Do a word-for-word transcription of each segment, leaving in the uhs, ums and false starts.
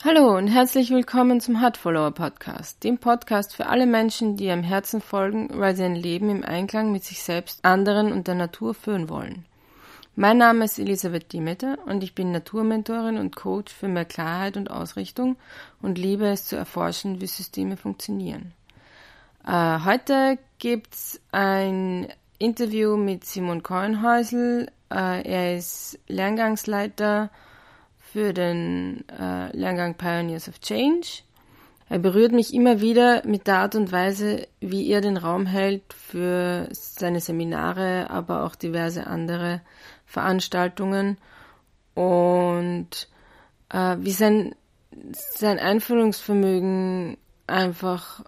Hallo und herzlich willkommen zum Heart Follower Podcast, dem Podcast für alle Menschen, die ihrem Herzen folgen, weil sie ein Leben im Einklang mit sich selbst, anderen und der Natur führen wollen. Mein Name ist Elisabeth Demeter und ich bin Naturmentorin und Coach für mehr Klarheit und Ausrichtung und liebe es zu erforschen, wie Systeme funktionieren. Äh, heute gibt's ein Interview mit Simon Kornhäusl. Äh, er ist Lerngangsleiter für den äh, Lehrgang Pioneers of Change. Er berührt mich immer wieder mit der Art und Weise, wie er den Raum hält für seine Seminare, aber auch diverse andere Veranstaltungen und äh, wie sein, sein Einfühlungsvermögen einfach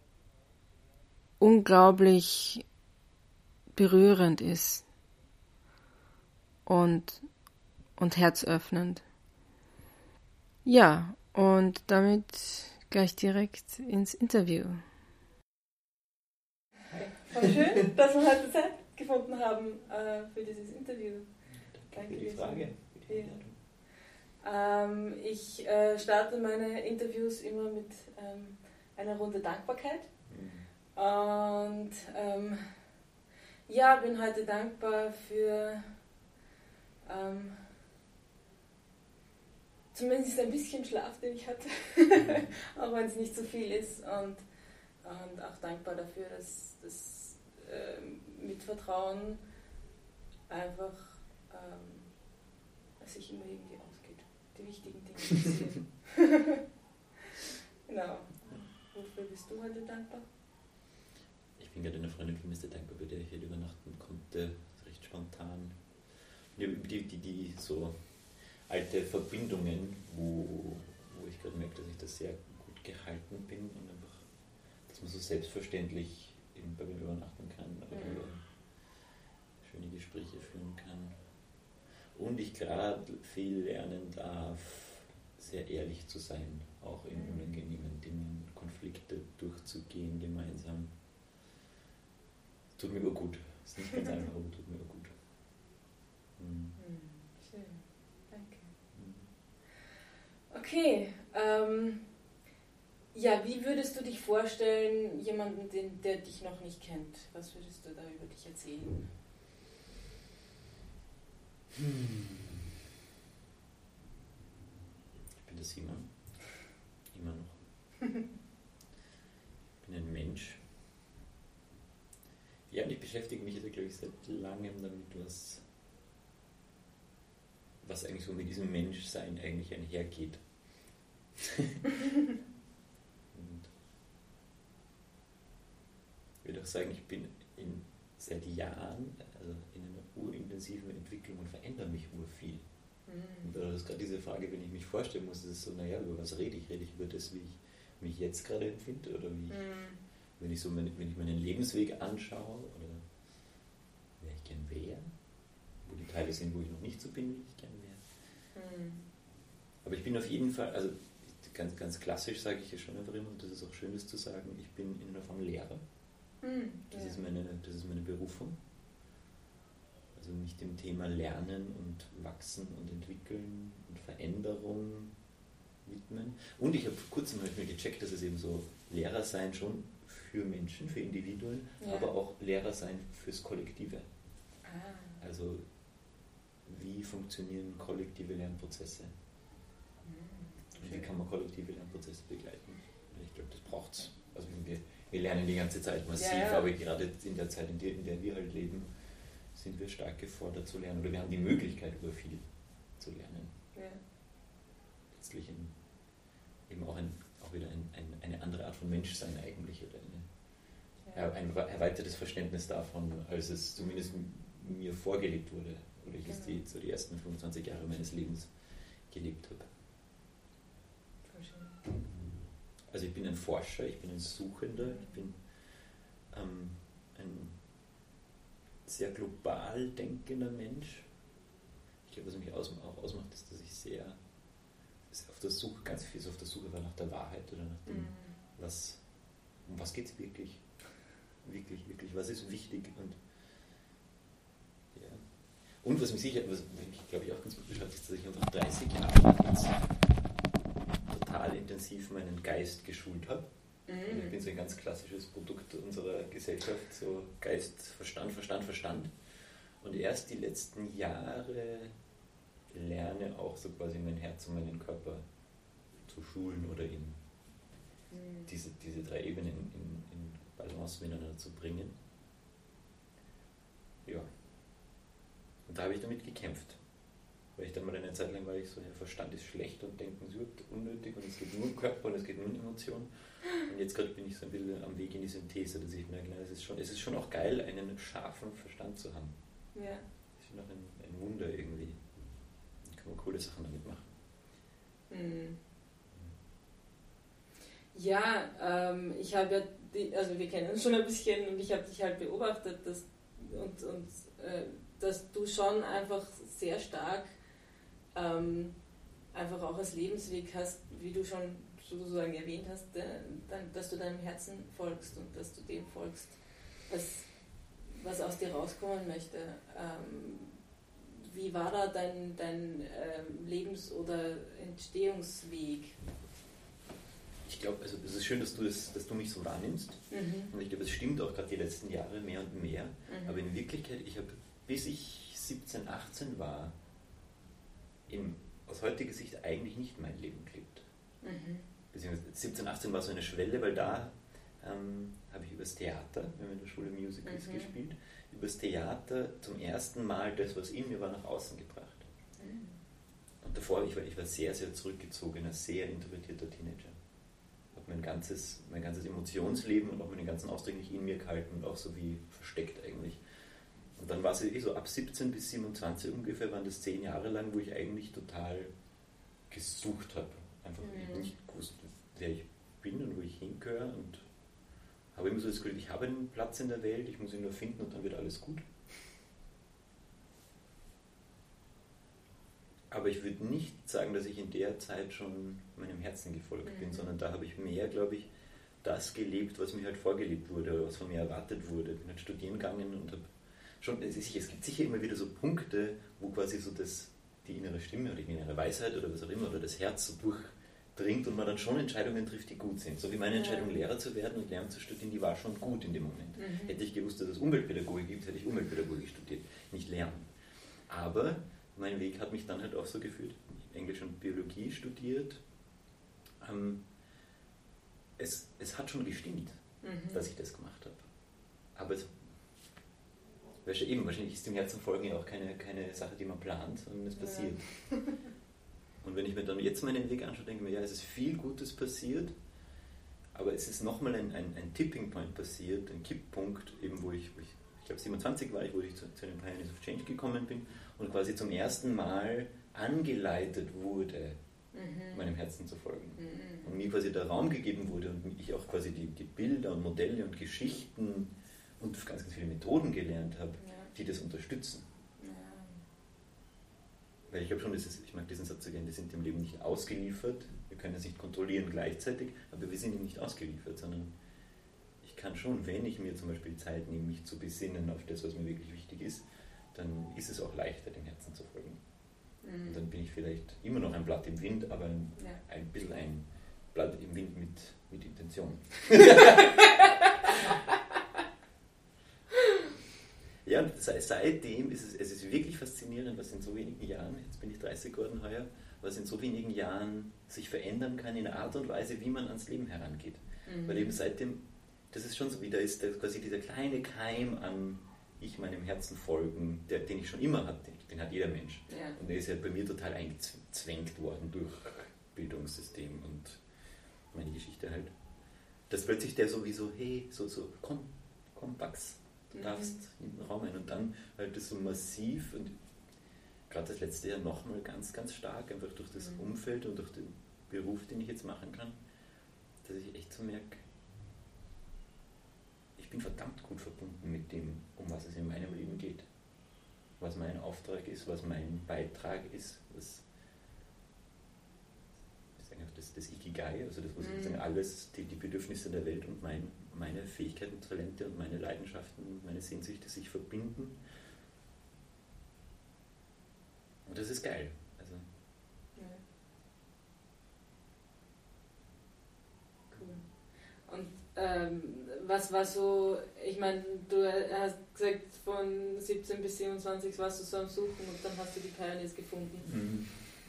unglaublich berührend ist und, und herzöffnend. Ja, und damit gleich direkt ins Interview. Voll schön, dass wir heute Zeit gefunden haben äh, für dieses Interview. Danke für die Frage. Ja. Ähm, ich äh, starte meine Interviews immer mit ähm, einer Runde Dankbarkeit. Mhm. Und ähm, ja, bin heute dankbar für ähm, zumindest ein bisschen Schlaf, den ich hatte, auch wenn es nicht so viel ist, und, und auch dankbar dafür, dass das äh, mit Vertrauen einfach ähm, sich immer irgendwie ausgeht. Die wichtigen Dinge passieren. Genau. Wofür bist du heute dankbar? Ich bin gerade eine Freundin von mir sehr dankbar, bei der ich hier übernachten konnte, recht spontan. Die, die, die, die so alte Verbindungen, wo, wo ich gerade merke, dass ich da sehr gut gehalten bin und einfach, dass man so selbstverständlich eben bei mir übernachten kann, oder mhm. schöne Gespräche führen kann. Und ich gerade viel lernen darf, sehr ehrlich zu sein, auch in unangenehmen Dingen, Konflikte durchzugehen gemeinsam. Tut mir aber gut. Ist nicht ganz einfach, aber tut mir aber gut. Mhm. Schön. Okay, ähm, ja, wie würdest du dich vorstellen, jemanden, den, der dich noch nicht kennt? Was würdest du da über dich erzählen? Hm. Ich bin der Simon, immer noch. Ich bin ein Mensch. Ja, und ich beschäftige mich jetzt, glaube ich, seit langem damit, was, was eigentlich so mit diesem Menschsein eigentlich einhergeht. Und ich würde auch sagen, ich bin in, seit Jahren also in einer urintensiven Entwicklung und verändere mich urviel. Mhm. Und da ist gerade diese Frage, wenn ich mich vorstellen muss, ist es so, naja, über was rede ich? Rede ich über das, wie ich mich jetzt gerade empfinde? Oder wie ich, mhm. wenn ich so meine, wenn ich meinen Lebensweg anschaue, oder wer ich gern wäre, wo die Teile sind, wo ich noch nicht so bin, wie ich gern wäre. Mhm. Aber ich bin auf jeden Fall, also ganz, ganz klassisch sage ich ja schon einfach immer, und das ist auch schön, das zu sagen, ich bin in einer Form Lehrer. Mhm, das, ja. ist meine, das ist meine Berufung. Also mich dem Thema Lernen und Wachsen und Entwickeln und Veränderung widmen. Und ich habe vor kurzem halt mir gecheckt, dass es eben so Lehrer sein schon für Menschen, für Individuen, ja. aber auch Lehrer sein fürs Kollektive. Ah. Also wie funktionieren kollektive Lernprozesse? Und wie kann man kollektive Lernprozesse begleiten? Ich glaube, das braucht es. Also wir, wir lernen die ganze Zeit massiv, ja, ja. aber gerade in der Zeit, in der, in der wir halt leben, sind wir stark gefordert zu lernen. Oder wir haben die Möglichkeit, über viel zu lernen. Ja. Letztlich ein, eben auch, ein, auch wieder ein, ein, eine andere Art von Menschsein eigentlich. Oder eine, ja. ein erweitertes Verständnis davon, als es zumindest mir vorgelebt wurde. Oder ich es die, so die ersten fünfundzwanzig Jahre meines Lebens gelebt habe. Also ich bin ein Forscher, ich bin ein Suchender, ich bin ähm, ein sehr global denkender Mensch. Ich glaube, was mich aus, auch ausmacht, ist, dass ich sehr, sehr auf der Suche, ganz viel auf der Suche war nach der Wahrheit oder nach dem, mhm. was, um was geht es wirklich, wirklich, wirklich, was ist wichtig und ja. Und was mich sicher, was mich glaube ich auch ganz gut beschreibt, ist, dass ich einfach dreißig Jahre lang jetzt total total intensiv meinen Geist geschult habe. Mhm. Und ich bin so ein ganz klassisches Produkt unserer Gesellschaft, so Geist, Verstand, Verstand, Verstand. Und erst die letzten Jahre lerne auch so quasi mein Herz und meinen Körper zu schulen oder in Mhm. diese, diese drei Ebenen in, in Balance miteinander zu bringen. Ja. Und da habe ich damit gekämpft. Weil ich dann mal eine Zeit lang war ich so, der Verstand ist schlecht und denken, es wird unnötig und es geht nur um Körper und es geht nur um Emotionen. Und jetzt gerade bin ich so ein bisschen am Weg in die Synthese, dass ich merke, es ist schon, es ist schon auch geil, einen scharfen Verstand zu haben. Ja. Das ist schon auch ein, ein Wunder irgendwie. Da kann man coole Sachen damit machen. Mhm. Ja, ähm, ich habe ja, die, also wir kennen uns schon ein bisschen und ich habe dich halt beobachtet, dass, und, und äh, dass du schon einfach sehr stark ähm, einfach auch als Lebensweg hast, wie du schon sozusagen erwähnt hast, äh, dass du deinem Herzen folgst und dass du dem folgst, was, was aus dir rauskommen möchte. Ähm, wie war da dein, dein ähm, Lebens- oder Entstehungsweg? Ich glaube, also es ist schön, dass du, das, dass du mich so wahrnimmst. Mhm. Und ich glaube, es stimmt auch gerade die letzten Jahre mehr und mehr. Mhm. Aber in Wirklichkeit, ich habe, bis ich siebzehn, achtzehn war, in, aus heutiger Sicht eigentlich nicht mein Leben gelebt. Mhm. Beziehungsweise siebzehn, achtzehn war so eine Schwelle, weil da ähm, habe ich übers Theater, wir haben in der Schule Musicals Mhm. gespielt, übers Theater zum ersten Mal das, was in mir war, nach außen gebracht. Mhm. Und davor, ich war, ich war sehr, sehr zurückgezogener, sehr introvertierter Teenager. Habe mein ganzes, mein ganzes Emotionsleben und auch meinen ganzen Ausdruck nicht in mir gehalten und auch so wie versteckt eigentlich. Und dann war es eh so, ab siebzehn bis siebenundzwanzig ungefähr waren das zehn Jahre lang, wo ich eigentlich total gesucht habe. Einfach Mhm. nicht gewusst, wer ich bin und wo ich hingehöre und habe immer so das Gefühl, ich habe einen Platz in der Welt, ich muss ihn nur finden und dann wird alles gut. Aber ich würde nicht sagen, dass ich in der Zeit schon meinem Herzen gefolgt Mhm. bin, sondern da habe ich mehr, glaube ich, das gelebt, was mir halt vorgelebt wurde oder was von mir erwartet wurde. Ich bin halt studieren gegangen und habe schon, es, ist, es gibt sicher immer wieder so Punkte, wo quasi so das, die innere Stimme oder die innere Weisheit oder was auch immer oder das Herz so durchdringt und man dann schon Entscheidungen trifft, die gut sind. So wie meine Entscheidung, Lehrer zu werden und Lehramt zu studieren, die war schon gut in dem Moment. Mhm. Hätte ich gewusst, dass es Umweltpädagogik gibt, hätte ich Umweltpädagogik studiert, nicht Lehramt. Aber mein Weg hat mich dann halt auch so geführt. Ich habe Englisch und Biologie studiert. Ähm, es, es hat schon gestimmt, Mhm. dass ich das gemacht habe. Aber es weißt du, eben, wahrscheinlich ist dem Herzen folgen ja auch keine, keine Sache, die man plant, sondern es passiert. Ja. Und wenn ich mir dann jetzt meinen Weg anschaue, denke ich mir, ja, es ist viel Gutes passiert, aber es ist nochmal ein, ein, ein Tipping Point passiert, ein Kipppunkt, eben wo ich, wo ich, ich glaube siebenundzwanzig war ich, wo ich zu, zu den Pioneers of Change gekommen bin und quasi zum ersten Mal angeleitet wurde, Mhm. meinem Herzen zu folgen. Mhm. Und mir quasi der Raum gegeben wurde und ich auch quasi die, die Bilder und Modelle und Geschichten und ganz, ganz viele Methoden gelernt habe, Ja. die das unterstützen. Ja. Weil ich glaube schon, das ist, ich mag diesen Satz so gerne, wir sind dem Leben nicht ausgeliefert, wir können es nicht kontrollieren gleichzeitig, aber wir sind ihm nicht ausgeliefert, sondern ich kann schon, wenn ich mir zum Beispiel Zeit nehme, mich zu besinnen auf das, was mir wirklich wichtig ist, dann ist es auch leichter, dem Herzen zu folgen. Mhm. Und dann bin ich vielleicht immer noch ein Blatt im Wind, aber ein, Ja. ein bisschen ein Blatt im Wind mit, mit Intention. Ja, und se- seitdem ist es, es ist wirklich faszinierend, was in so wenigen Jahren, jetzt bin ich dreißig geworden heuer, was in so wenigen Jahren sich verändern kann in der Art und Weise, wie man ans Leben herangeht. Mhm. Weil eben seitdem, das ist schon so wie, da ist da quasi dieser kleine Keim an ich meinem Herzen folgen, der, den ich schon immer hatte, den, den hat jeder Mensch. Ja. Und der ist ja bei mir total eingezwängt worden durch Bildungssystem und meine Geschichte halt. Dass plötzlich der sowieso, hey, so, so, komm, komm, wachs, du Mhm. darfst in den Raum ein. Und dann halt das so massiv und gerade das letzte Jahr nochmal ganz, ganz stark, einfach durch das Mhm. Umfeld und durch den Beruf, den ich jetzt machen kann, dass ich echt so merke, ich bin verdammt gut verbunden mit dem, um was es in meinem Leben geht. Was mein Auftrag ist, was mein Beitrag ist, was das, das Ikigai, also das, was Mhm. sozusagen alles, die, die Bedürfnisse der Welt und mein, meine Fähigkeiten und Talente und meine Leidenschaften und meine Sehnsüchte sich verbinden. Und das ist geil. Also, Ja. ähm, was war so, ich meine, du hast gesagt, von siebzehn bis siebenundzwanzig warst du so am Suchen und dann hast du die Pioneers gefunden. Mhm.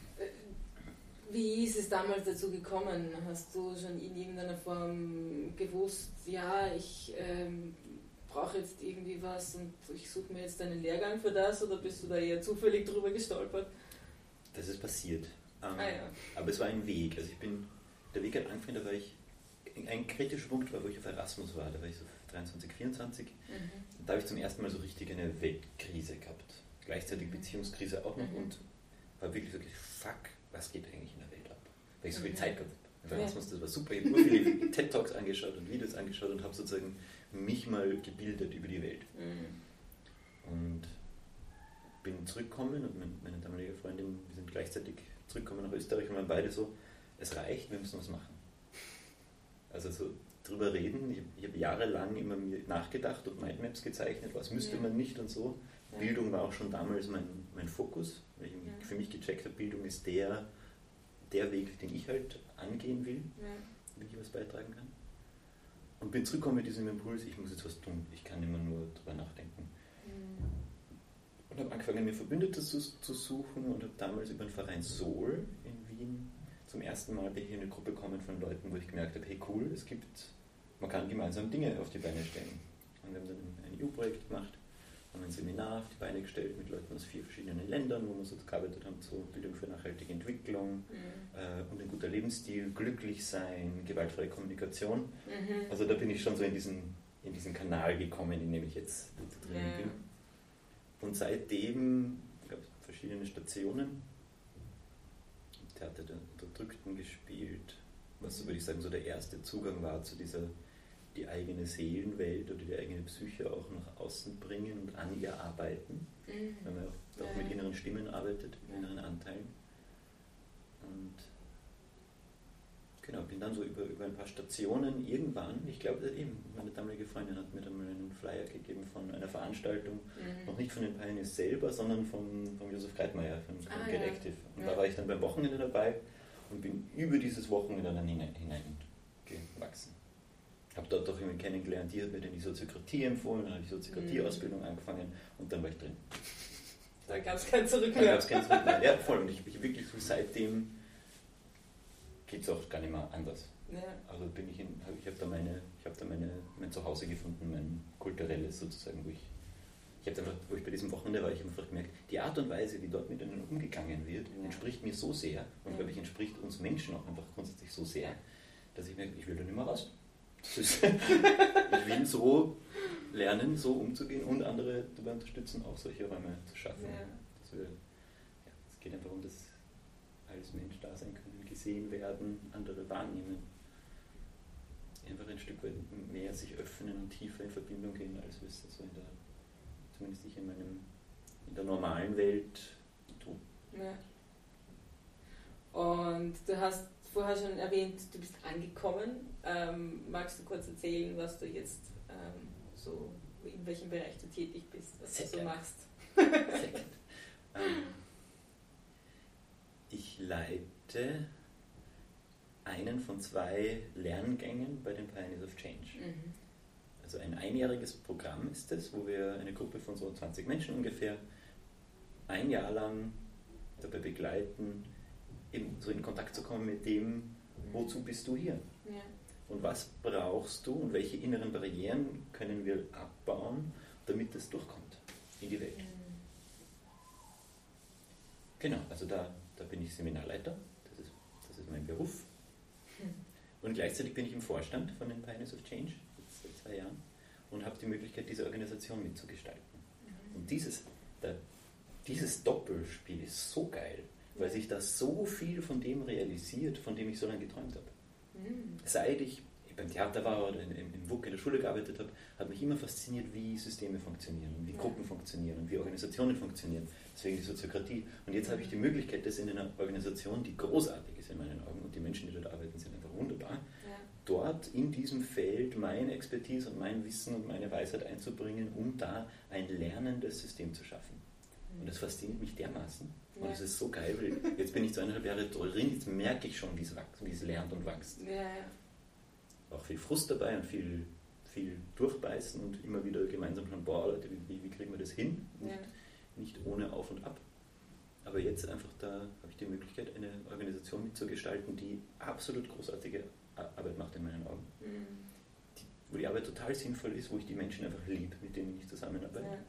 Wie ist es damals dazu gekommen? Hast du schon in irgendeiner Form gewusst, ja, ich ähm, brauche jetzt irgendwie was und ich suche mir jetzt einen Lehrgang für das, oder bist du da eher zufällig drüber gestolpert? Das ist passiert. Ähm, ah, ja. Aber es war ein Weg. Also ich bin, der Weg hat angefangen, da war ich, ein kritischer Punkt war, wo ich auf Erasmus war, da war ich so dreiundzwanzig, vierundzwanzig. Mhm. Da habe ich zum ersten Mal so richtig eine Weltkrise gehabt. Gleichzeitig mhm. Beziehungskrise auch noch mhm. und war wirklich wirklich, fuck, was geht eigentlich in der Welt ab? Weil ich so viel mhm. Zeit gehabt habe. Erasmus, das war super. Ich habe nur viele TED-Talks angeschaut und Videos angeschaut und habe sozusagen mich mal gebildet über die Welt. Mhm. Und bin zurückgekommen und meine damalige Freundin, wir sind gleichzeitig zurückgekommen nach Österreich und waren beide so, es reicht, wir müssen was machen. Also so drüber reden, ich, ich habe jahrelang immer mir nachgedacht und Mindmaps gezeichnet, was müsste ja. man nicht und so. Ja. Bildung war auch schon damals mein, mein Fokus, weil ich ja. für mich gecheckt habe, Bildung ist der, der Weg, den ich halt angehen will, ja. wie ich was beitragen kann. Und bin zurückgekommen mit diesem Impuls, ich muss jetzt was tun, ich kann immer nur drüber nachdenken. Mhm. Und habe angefangen, mir Verbündete zu, zu suchen und habe damals über den Verein Soul in Wien zum ersten Mal bin ich in eine Gruppe gekommen von Leuten, wo ich gemerkt habe, hey cool, es gibt, man kann gemeinsam Dinge auf die Beine stellen. Und wir haben dann ein E U-Projekt gemacht, haben ein Seminar auf die Beine gestellt mit Leuten aus vier verschiedenen Ländern, wo wir so gearbeitet haben, zur Bildung für nachhaltige Entwicklung mhm. äh, und ein guter Lebensstil, glücklich sein, gewaltfreie Kommunikation. Mhm. Also da bin ich schon so in diesen, in diesen Kanal gekommen, in dem ich jetzt drin ja. bin. Und seitdem gab es verschiedene Stationen. Theater der Unterdrückten gespielt, was so würde ich sagen so der erste Zugang war zu dieser, die eigene Seelenwelt oder die eigene Psyche auch nach außen bringen und an ihr arbeiten, mhm. weil man auch, auch ja. mit inneren Stimmen arbeitet, mit inneren Anteilen. Und genau, bin dann so über, über ein paar Stationen irgendwann, ich glaube eben, meine damalige Freundin hat mir dann mal einen Flyer gegeben von einer Veranstaltung, mhm. noch nicht von den Pioneers selber, sondern von, von Josef Greitmeier, von, von ah, Get ja. Active. Und ja. da war ich dann beim Wochenende dabei und bin über dieses Wochenende dann hinein, hineingewachsen. Habe dort auch jemanden kennengelernt, die hat mir dann die Soziokratie empfohlen, dann habe ich die Soziokratie-Ausbildung mhm. angefangen und dann war ich drin. Da gab es kein Zurück mehr. Da gab es kein Zurück mehr. Ja, voll. Und ich bin wirklich so seitdem geht es auch gar nicht mehr anders. Ja. Also bin ich in, ich habe da meine, ich habe da meine, mein Zuhause gefunden, mein kulturelles sozusagen, wo ich, ich habe einfach, wo ich bei diesem Wochenende war, ich habe einfach gemerkt, die Art und Weise, wie dort mit ihnen umgegangen wird, ja. entspricht mir so sehr und ja. glaube ich entspricht uns Menschen auch einfach grundsätzlich so sehr, dass ich merke, ich will da nicht mehr raus. Das ist, ich will so lernen, so umzugehen und andere dabei unterstützen, auch solche Räume zu schaffen. Ja. Dass wir, ja, es geht einfach um das als Mensch da sein können, gesehen werden, andere wahrnehmen. Einfach ein Stück weit mehr sich öffnen und tiefer in Verbindung gehen, als wir es so in der, zumindest ich in meinem, in der normalen Welt tue. Ja. Und du hast vorher schon erwähnt, du bist angekommen. Ähm, magst du kurz erzählen, was du jetzt ähm, so, in welchem Bereich du tätig bist, was Sehr du so machst? Sehr ähm, ich leite einen von zwei Lerngängen bei den Pioneers of Change. Mhm. Also ein einjähriges Programm ist es, wo wir eine Gruppe von so zwanzig Menschen ungefähr ein Jahr lang dabei begleiten, eben so in Kontakt zu kommen mit dem, wozu bist du hier? Ja. Und was brauchst du und welche inneren Barrieren können wir abbauen, damit es durchkommt in die Welt. Mhm. Genau, also da, da bin ich Seminarleiter, das ist, das ist mein Beruf. Mhm. Und gleichzeitig bin ich im Vorstand von den Pioneers of Change, jetzt seit zwei Jahren, und habe die Möglichkeit, diese Organisation mitzugestalten. Mhm. Und dieses, der, dieses Doppelspiel ist so geil, weil sich da so viel von dem realisiert, von dem ich so lange geträumt habe. Mhm. Seit ich beim Theater war oder in, in, in W U K in der Schule gearbeitet habe, hat mich immer fasziniert, wie Systeme funktionieren, wie ja. Gruppen funktionieren, wie Organisationen funktionieren. Deswegen die Soziokratie. Und jetzt habe ich die Möglichkeit, das in einer Organisation, die großartig ist in meinen Augen, und die Menschen, die dort arbeiten, sind einfach wunderbar, ja. dort in diesem Feld meine Expertise und mein Wissen und meine Weisheit einzubringen, um da ein lernendes System zu schaffen. Und das fasziniert mich dermaßen. Und es ja. ist so geil, weil jetzt bin ich zweieinhalb Jahre drin, jetzt merke ich schon, wie es wächst, wie es lernt und wächst. Ja, ja. auch viel Frust dabei und viel, viel durchbeißen und immer wieder gemeinsam schauen, boah Leute, wie, wie kriegen wir das hin? Nicht, Ja. nicht ohne Auf und Ab. Aber jetzt einfach da habe ich die Möglichkeit, eine Organisation mitzugestalten, die absolut großartige Arbeit macht in meinen Augen. Mhm. Die, wo die Arbeit total sinnvoll ist, wo ich die Menschen einfach liebe, mit denen ich zusammenarbeite. Ja.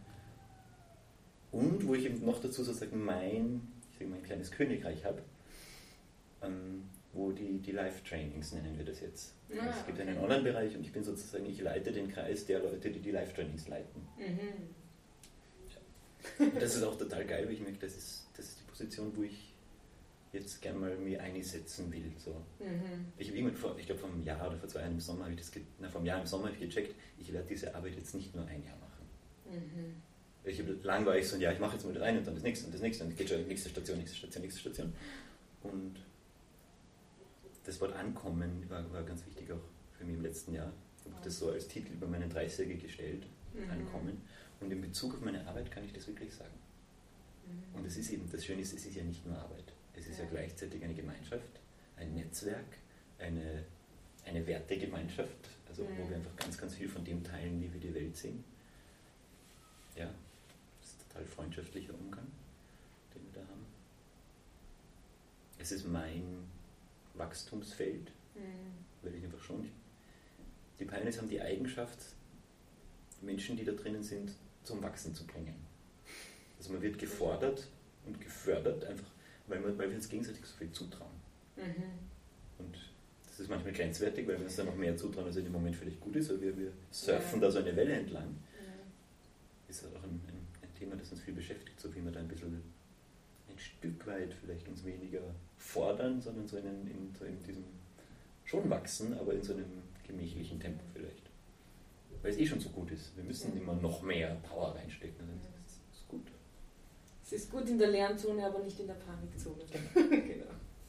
Und wo ich eben noch dazu sozusagen mein, ich sage mal, ein kleines Königreich habe, ähm, wo die, die Live-Trainings, nennen wir das jetzt. Ah, es gibt okay. einen Online-Bereich und ich bin sozusagen, ich leite den Kreis der Leute, die die Live-Trainings leiten. Mhm. Und das ist auch total geil, weil ich merke, das ist, das ist die Position, wo ich jetzt gerne mal mir einsetzen will. So. Mhm. Ich habe irgendwann vor, ich glaube vor einem Jahr oder vor zwei Jahren im Sommer habe ich das, ge- na, vor einem Jahr im Sommer habe ich gecheckt, ich werde diese Arbeit jetzt nicht nur ein Jahr machen. Mhm. Ich habe, lang war ich so, ja, ich mache jetzt mal das eine und dann das nächste und das nächste und dann geht schon nächste Station, nächste Station, nächste Station. Und das Wort Ankommen war, war ganz wichtig auch für mich im letzten Jahr. Ich habe das so als Titel über meinen dreißiger gestellt, Mhm. Ankommen. Und in Bezug auf meine Arbeit kann ich das wirklich sagen. Mhm. Und es ist eben, das Schöne ist, es ist ja nicht nur Arbeit. Es ist ja, Ja. gleichzeitig eine Gemeinschaft, ein Netzwerk, eine, eine Wertegemeinschaft, also wo Mhm. wir einfach ganz, ganz viel von dem teilen, wie wir die Welt sehen. Ja, das ist ein total freundschaftlicher Umgang, den wir da haben. Es ist mein Wachstumsfeld, Mhm. weil ich einfach schon, die Pioneers haben die Eigenschaft, Menschen, die da drinnen sind, zum Wachsen zu bringen. Also man wird gefordert und gefördert, einfach weil, man, weil wir uns gegenseitig so viel zutrauen. Mhm. Und das ist manchmal grenzwertig, weil wir uns dann noch mehr zutrauen, als in dem Moment vielleicht gut ist, aber wir, wir surfen Ja. da so eine Welle entlang. Ja. Ist auch ein, ein, ein Thema, das uns viel beschäftigt, so wie wir da ein bisschen ein Stück weit vielleicht uns weniger fordern, sondern so in, in, so in diesem schon wachsen, aber in so einem gemächlichen Tempo vielleicht. Weil es eh schon so gut ist. Wir müssen Ja. immer noch mehr Power reinstecken. Also das ist gut. Es ist gut in der Lernzone, aber nicht in der Panikzone. Genau.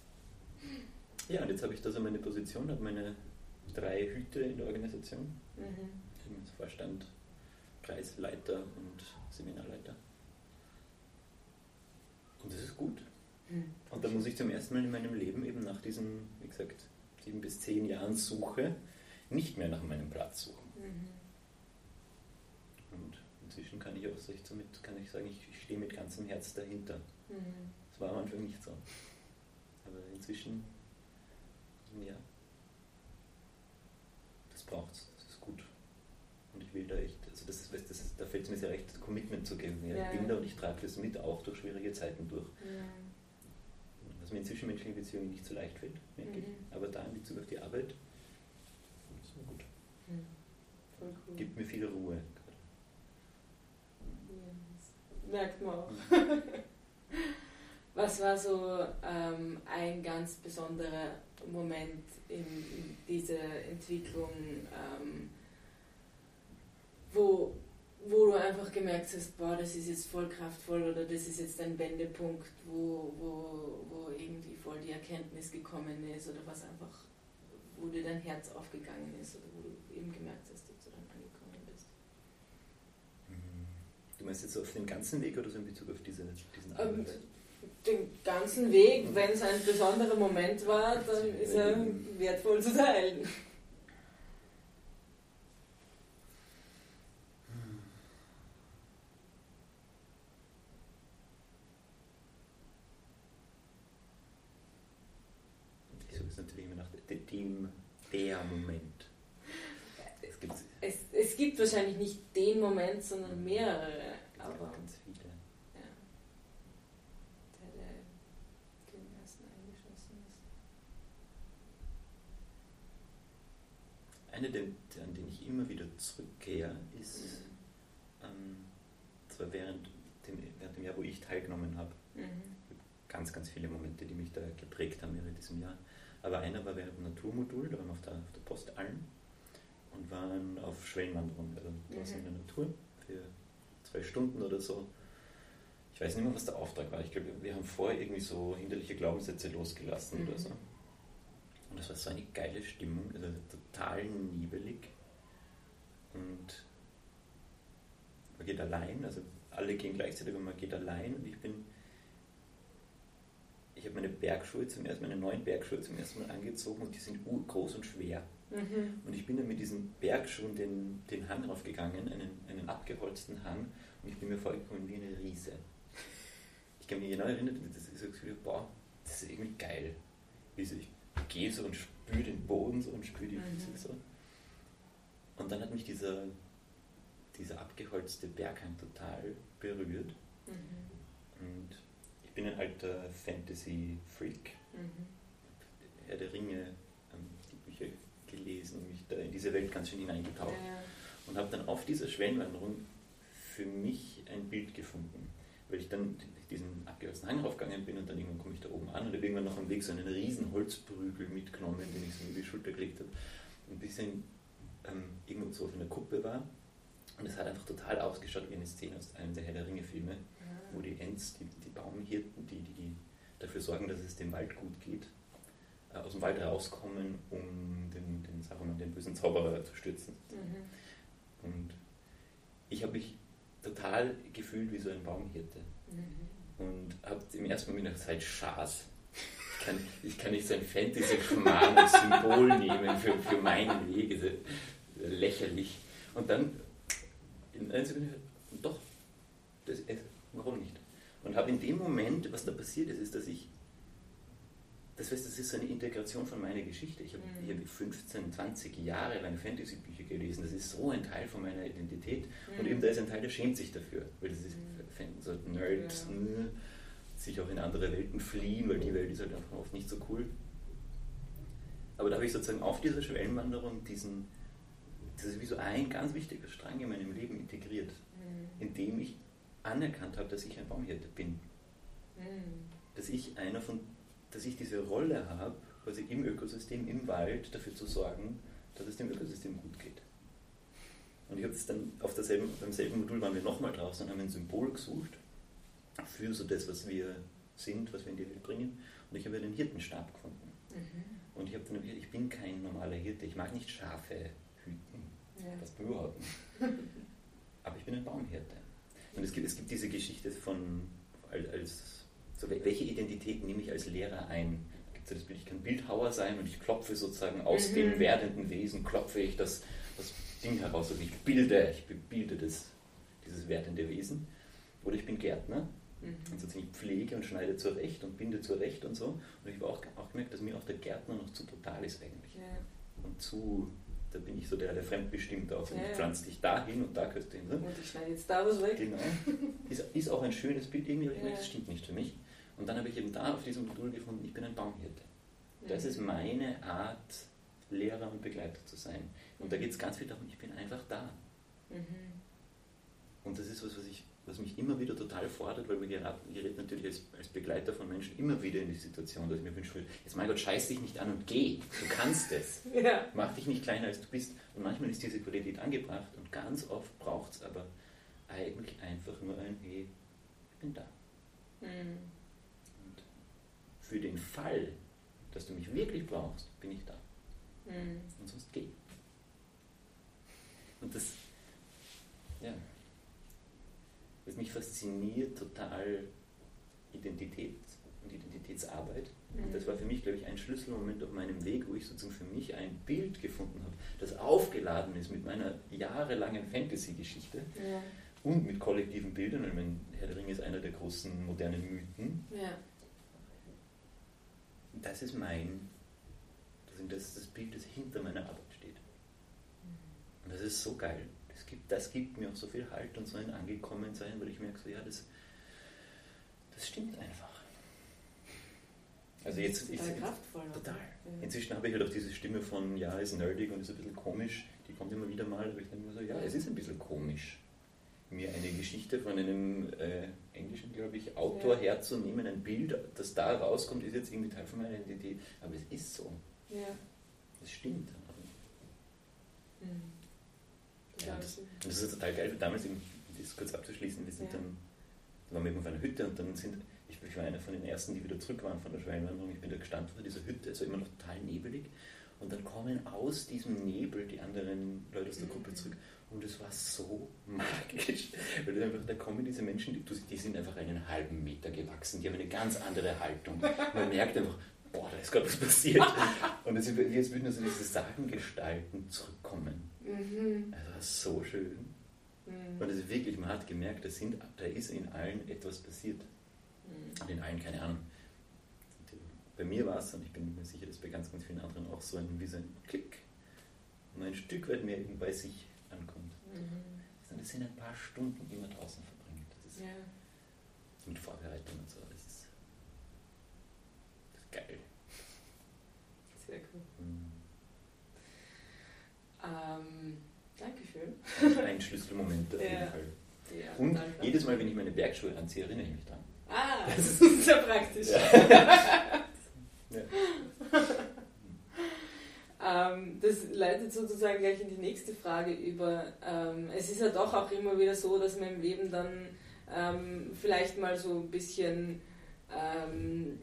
Ja, und jetzt habe ich da so meine Position, habe meine drei Hüte in der Organisation. Mhm. Im Vorstand, Kreisleiter und Seminarleiter. Und das ist gut. Mhm. Und da muss ich zum ersten Mal in meinem Leben eben nach diesen, wie gesagt, sieben bis zehn Jahren Suche nicht mehr nach meinem Platz suchen. Mhm. Und inzwischen kann ich auch so, ich somit kann ich sagen, ich, ich stehe mit ganzem Herz dahinter. Mhm. Das war am Anfang nicht so. Aber inzwischen, ja, das braucht's, das ist gut. Und ich will da echt, also das ist, das ist, da fällt es mir sehr recht, Commitment zu geben. Ja, Ja, ich bin ja. da und ich trage das mit, auch durch schwierige Zeiten durch. Ja. Was mir in zwischenmenschlichen Beziehungen nicht so leicht fällt, merke ich. Mhm. Aber da in Bezug auf die Arbeit, ist mir gut. Mhm. Voll cool. Gibt mir viel Ruhe. Ja, das merkt man auch. Was war so ähm, ein ganz besonderer Moment in, in dieser Entwicklung, ähm, wo, wo du einfach gemerkt hast, boah, das ist jetzt voll kraftvoll oder das ist jetzt ein Wendepunkt, wo, wo, wo irgendwie voll die Erkenntnis gekommen ist oder was einfach, wo dir dein Herz aufgegangen ist oder wo du eben gemerkt hast, dass du dann angekommen bist? Du meinst jetzt so auf den ganzen Weg oder so in Bezug auf diese, diesen Ähm, Arbeit? Den ganzen Weg, wenn es ein besonderer Moment war, dann ist er wertvoll zu teilen. Ich suche es natürlich immer nach dem, der Moment. Es gibt, Es, es gibt wahrscheinlich nicht den Moment, sondern mehrere. Aber ganz viele. ja, der, der den ersten eingeschlossen ist. Eine, der, der, an den ich immer wieder zurückkehre, ist, ähm, zwar während dem, während dem Jahr, wo ich teilgenommen habe, Mhm. ganz, ganz viele Momente, die mich da geprägt haben während diesem Jahr. Aber einer war während dem Naturmodul, da waren wir auf der, auf der Post Alm und waren auf Schwellenwanderung, also draußen Mhm. in der Natur für zwei Stunden oder so. Ich weiß nicht mehr, was der Auftrag war. Ich glaube, wir haben vorher irgendwie so hinderliche Glaubenssätze losgelassen Mhm. oder so. Und das war so eine geile Stimmung, also total nebelig. Und man geht allein, also alle gehen gleichzeitig und man geht allein. Und ich bin, ich habe meine Bergschuhe zum ersten Mal, meine neuen Bergschuhe zum ersten Mal angezogen und die sind urgroß und schwer. Mhm. Und ich bin dann mit diesem Berg schon den, den Hang raufgegangen, einen, einen abgeholzten Hang, und ich bin mir vorgekommen wie eine Riese. Ich kann mich genau erinnern, dass ich so das Gefühl, boah, das ist irgendwie geil. Wie so, ich gehe so und spüre den Boden so und spüre die Füße mhm. so. Und dann hat mich dieser, dieser abgeholzte Berghang total berührt. Mhm. Und ich bin ein alter Fantasy-Freak. Mhm. Herr der Ringe, ähm, die Bücher gelesen und mich da in diese Welt ganz schön hineingetaucht. Ja. Und habe dann auf dieser Schwellenwanderung für mich ein Bild gefunden. Weil ich dann diesen abgeholzten Hang raufgegangen bin und dann irgendwann komme ich da oben an und habe irgendwann noch am Weg so einen riesen Holzprügel mitgenommen, den ich so über die Schulter gelegt habe. Und ein bisschen ähm, irgendwo so auf einer Kuppe war. Und es hat einfach total ausgeschaut wie eine Szene aus einem der Herr der Ringe-Filme, ja. wo die Ents, die, die Baumhirten, die, die, die dafür sorgen, dass es dem Wald gut geht, äh, aus dem Wald rauskommen, um den, den, sagen wir mal, den bösen Zauberer zu stürzen. Mhm. Und ich habe mich total gefühlt wie so ein Baumhirte. Mhm. Und habe im ersten Moment gedacht, seid Schaß. Ich kann, ich kann nicht so ein Fantasy-Schmarrn als Symbol nehmen für, für meinen Weg. Also, lächerlich. Und dann in einer Sekunde, doch, das, warum nicht? Und habe in dem Moment, was da passiert ist, ist, dass ich, das heißt, das ist so eine Integration von meiner Geschichte. Ich habe mhm. hab fünfzehn, zwanzig Jahre lang Fantasy-Bücher gelesen. Das ist so ein Teil von meiner Identität. Mhm. Und eben da ist ein Teil, der schämt sich dafür. Weil das ist mhm. so Nerds, ja. mh, sich auch in andere Welten fliehen, weil die Welt ist halt einfach oft nicht so cool. Aber da habe ich sozusagen auf dieser Schwellenwanderung diesen, das ist wie so ein ganz wichtiger Strang in meinem Leben integriert, mhm. indem ich anerkannt habe, dass ich ein Baumhirte bin. Mhm. Dass ich einer von dass ich diese Rolle habe, quasi im Ökosystem, im Wald, dafür zu sorgen, dass es dem Ökosystem gut geht. Und ich habe es dann auf derselben, beim selben Modul waren wir nochmal draußen und haben ein Symbol gesucht für so das, was wir sind, was wir in die Welt bringen. Und ich habe einen Hirtenstab gefunden. Mhm. Und ich habe dann gesagt, ich bin kein normaler Hirte, ich mag nicht Schafe hüten, ja. das überhaupt nicht. Aber ich bin ein Baumhirte. Und es gibt, es gibt diese Geschichte von als so, welche Identität nehme ich als Lehrer ein? Da gibt es das Bild, ich kann Bildhauer sein und ich klopfe sozusagen aus mhm. dem werdenden Wesen, klopfe ich das, das Ding heraus, also ich bilde, ich bilde das, dieses werdende Wesen. Oder ich bin Gärtner mhm. und sozusagen ich pflege und schneide zurecht und binde zurecht und so. Und ich habe auch, auch gemerkt, dass mir auch der Gärtner noch zu total ist eigentlich. Ja. Und zu, da bin ich so der, der fremdbestimmt auch. Und ja, ich pflanze dich da hin und da gehörst du hin. Ne? Und ich schneide jetzt da was weg. Genau. Ist, ist auch ein schönes Bild irgendwie, aber ich merke, das stimmt nicht für mich. Und dann habe ich eben da auf diesem Modul gefunden, ich bin ein Baumhirte. Das mhm. ist meine Art, Lehrer und Begleiter zu sein. Und da geht es ganz viel darum, ich bin einfach da. Mhm. Und das ist was, was, ich, was mich immer wieder total fordert, weil mir gerät, gerät natürlich als, als Begleiter von Menschen immer wieder in die Situation, dass ich mir wünsche, jetzt mein Gott, scheiß dich nicht an und geh. Du kannst es. Ja. Mach dich nicht kleiner, als du bist. Und manchmal ist diese Qualität angebracht und ganz oft braucht es aber eigentlich einfach nur ein, hey, ich bin da. Mhm. Für den Fall, dass du mich wirklich brauchst, bin ich da. Mhm. Und sonst geh. Und das, ja, was mich fasziniert, total Identität und Identitätsarbeit. Mhm. Und das war für mich, glaube ich, ein Schlüsselmoment auf meinem Weg, wo ich sozusagen für mich ein Bild gefunden habe, das aufgeladen ist mit meiner jahrelangen Fantasy-Geschichte. Ja. Und mit kollektiven Bildern. Ich meine, Herr der Ringe ist einer der großen modernen Mythen. Ja. Das ist mein, das ist das Bild, das hinter meiner Arbeit steht. Und das ist so geil. Das gibt, das gibt mir auch so viel Halt und so ein Angekommensein, weil ich merke so, ja, das, das stimmt einfach. Also jetzt, total ich, kraftvoll. Total. Ja. Inzwischen habe ich halt auch diese Stimme von, ja, ist nerdig und ist ein bisschen komisch, die kommt immer wieder mal, aber ich denke mir so, ja, es ist ein bisschen komisch, mir eine Geschichte von einem äh, englischen, glaube ich, Autor ja. herzunehmen, ein Bild, das da rauskommt, ist jetzt irgendwie Teil von meiner Identität, aber es ist so. Ja. Es stimmt. Mhm. Ja, das, und das ist total geil, damals, um das kurz abzuschließen, wir sind ja. dann, da waren wir eben auf einer Hütte und dann sind, ich, ich war einer von den ersten, die wieder zurück waren von der Schwellenwanderung, ich bin da gestanden vor dieser Hütte, es war immer noch total nebelig und dann kommen aus diesem Nebel die anderen Leute aus der Gruppe mhm. zurück. Und es war so magisch, weil einfach, da kommen diese Menschen, die, die sind einfach einen halben Meter gewachsen, die haben eine ganz andere Haltung. Man merkt einfach, boah, da ist gerade was passiert. Und es ist wie als würden also diese Sagengestalten zurückkommen. Mhm. Also das ist so schön. Mhm. Und es ist wirklich, man hat gemerkt, da, sind, da ist in allen etwas passiert. Mhm. Und in allen, keine Ahnung. Bei mir war es, und ich bin mir sicher, dass bei ganz, ganz vielen anderen auch so ein, wie so ein Klick, nur ein Stück weit mehr bei sich ankommt. Mhm. Das sind ein paar Stunden, die man draußen verbringt. Das ist ja. Mit Vorbereitung und so. Das ist, das ist geil. Sehr cool. Mhm. Ähm, Dankeschön. Ein Schlüsselmoment auf ja. jeden Fall. Ja, und jedes Mal, wenn ich meine Bergschuhe anziehe, erinnere ich mich dran. Ah, das ist sehr praktisch. Ja. Ja. ähm, das leitet sozusagen gleich in die nächste Frage über. Ähm, es ist ja doch auch immer wieder so, dass man im Leben dann ähm, vielleicht mal so ein bisschen ähm,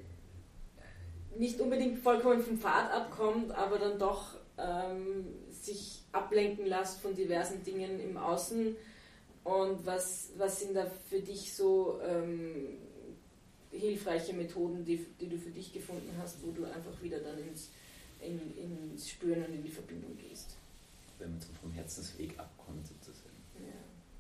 nicht unbedingt vollkommen vom Pfad abkommt, aber dann doch ähm, sich ablenken lässt von diversen Dingen im Außen. Und was, was sind da für dich so ähm, hilfreiche Methoden, die, die du für dich gefunden hast, wo du einfach wieder dann ins, in, ins Spüren und in die Verbindung gehst? Wenn man so vom Herzensweg abkommt sozusagen. Ja.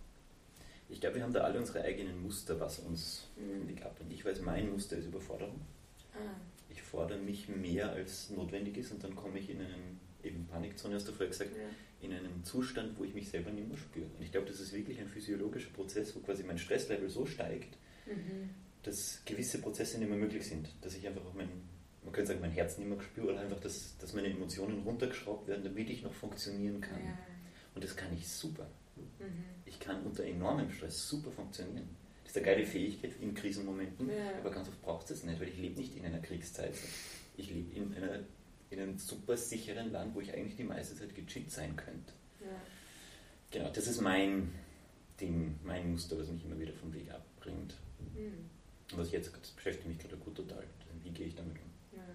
Ich glaube, wir haben da alle unsere eigenen Muster, was uns mhm. vom Weg ablenkt. Ich weiß, mein Muster ist Überforderung. Ah. Ich fordere mich mehr, als notwendig ist, und dann komme ich in einen, eben Panikzone, hast du vorher gesagt, ja. in einen Zustand, wo ich mich selber nicht mehr spüre. Und ich glaube, das ist wirklich ein physiologischer Prozess, wo quasi mein Stresslevel so steigt, mhm. dass gewisse Prozesse nicht mehr möglich sind. Dass ich einfach auch mein, man könnte sagen, mein Herz nicht mehr spüre, oder einfach, dass, dass meine Emotionen runtergeschraubt werden, damit ich noch funktionieren kann. Ja. Und das kann ich super. Mhm. Ich kann unter enormem Stress super funktionieren. Das ist eine geile Fähigkeit in Krisenmomenten, ja. aber ganz oft braucht es das nicht, weil ich lebe nicht in einer Kriegszeit. Ich lebe in, einer, in einem super sicheren Land, wo ich eigentlich die meiste Zeit gechillt sein könnte. Ja. Genau, das ist mein Ding, mein Muster, was mich immer wieder vom Weg abbringt. Mhm. Und was ich jetzt, das beschäftigt mich gerade gut total. Wie gehe ich damit um? Ja.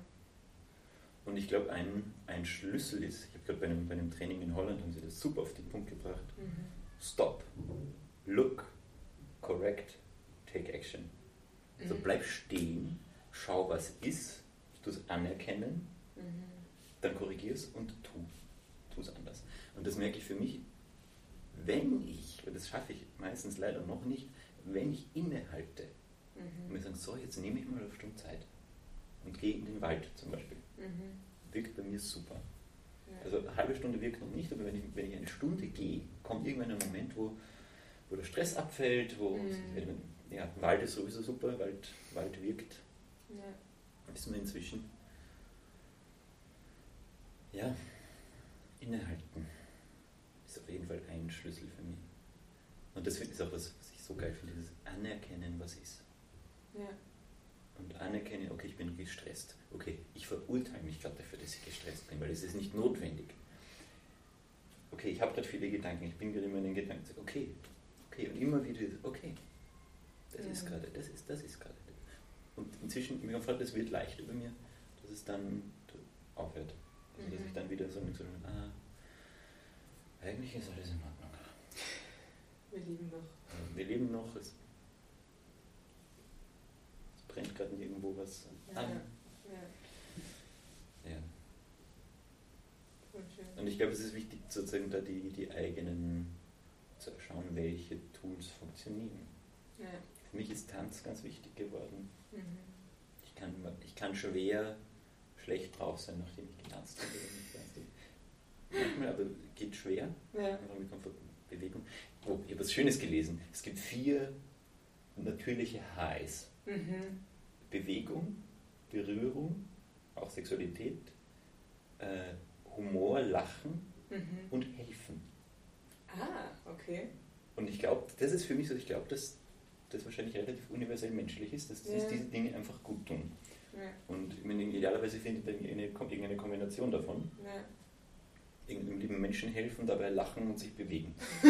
Und ich glaube, ein, ein Schlüssel ist, ich habe gerade bei einem, bei einem Training in Holland, haben sie das super auf den Punkt gebracht. Mhm. Stop, look, correct, take action. Also mhm. bleib stehen, schau, was ist, tu es anerkennen, mhm. dann korrigier es und tu. Tu es anders. Und das merke ich für mich, wenn ich, und das schaffe ich meistens leider noch nicht, wenn ich innehalte mhm. und mir sagen, so, jetzt nehme ich mal eine Stunde Zeit und gehe in den Wald zum Beispiel. Mhm. Wirkt bei mir super. Ja. Also eine halbe Stunde wirkt noch nicht, aber wenn ich, wenn ich eine Stunde gehe, kommt irgendwann ein Moment, wo, wo der Stress abfällt, wo mhm. ja, Wald ist sowieso super, Wald, Wald wirkt. Ja. Wissen wir inzwischen. Ja, innehalten ist auf jeden Fall ein Schlüssel für mich. Und das ist auch was, was ich so geil finde, dieses Anerkennen, was ist. Ja. Und anerkennen, okay, ich bin gestresst. Okay, ich verurteile mich gerade dafür, dass ich gestresst bin, weil es ist nicht notwendig. Okay, ich habe gerade viele Gedanken, ich bin gerade immer in den Gedanken, okay, okay, und immer wieder, okay, das ja. ist gerade, das ist, das ist gerade. Und inzwischen, ich bin gefragt, das wird leichter bei mir, dass es dann aufhört. Also, dass ich dann wieder so mit so einem, ah, eigentlich ist alles in Ordnung. Wir leben noch. Wir leben noch, es, es brennt gerade nirgendwo was ja. an. Ja. Ja. Voll schön. Und ich glaube, es ist wichtig, sozusagen da die, die eigenen, zu schauen, welche Tools funktionieren. Ja. Für mich ist Tanz ganz wichtig geworden. Mhm. Ich kann, ich kann schwer schlecht drauf sein, nachdem ich getanzt habe. Manchmal, aber geht schwer. Ja. Einfach mit Bewegung. Oh, ich habe was Schönes gelesen. Es gibt vier natürliche Highs. Mhm. Bewegung, Berührung, auch Sexualität, äh, Humor, Lachen mhm. und Helfen. Ah, okay. Und ich glaube, das ist für mich so, ich glaube, dass das wahrscheinlich relativ universell menschlich ist, dass ja. diese Dinge einfach gut tun. Ja. Und ich meine, idealerweise findet dann eine, irgendeine Kombination davon. Ja. Irgendeinem lieben Menschen helfen, dabei lachen und sich bewegen.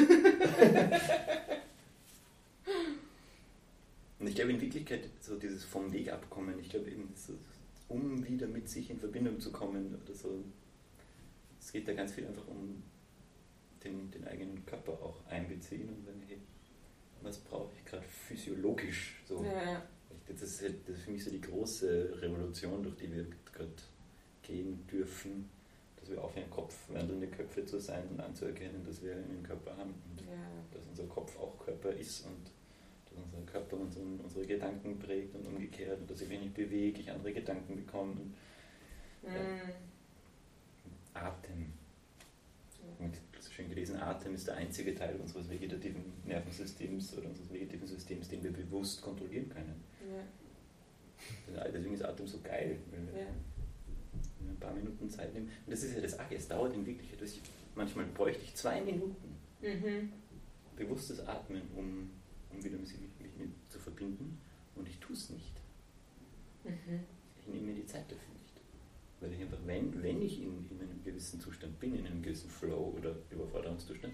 Und ich glaube in Wirklichkeit, so dieses vom Weg abkommen, ich glaube eben, so, um wieder mit sich in Verbindung zu kommen oder so, es geht da ganz viel einfach um den, den eigenen Körper auch einbeziehen und sagen, hey, was brauche ich gerade physiologisch, so, Ja. weil ich das ist, halt, das ist für mich so die große Revolution, durch die wir gerade gehen dürfen, dass wir aufhören, Kopf, wandelnde Köpfe zu sein und anzuerkennen, dass wir einen Körper haben und ja. dass unser Kopf auch Körper ist und dass unser Körper unseren, unsere Gedanken prägt und umgekehrt und dass ich, wenn ich bewege, ich andere Gedanken bekomme. Und, mm. ja. Atem. Ja. Und so schön gelesen, Atem ist der einzige Teil unseres vegetativen Nervensystems oder unseres vegetativen Systems, den wir bewusst kontrollieren können. Ja. Deswegen ist Atem so geil, weil wir ja. ein paar Minuten Zeit nehmen. Und das ist ja das Arge, es dauert in Wirklichkeit, manchmal bräuchte ich zwei Minuten mhm. bewusstes Atmen, um, um wieder mit mir zu verbinden, und ich tue es nicht. Mhm. Ich nehme mir die Zeit dafür nicht. Weil ich einfach, wenn, wenn ich in, in einem gewissen Zustand bin, in einem gewissen Flow oder Überforderungszustand,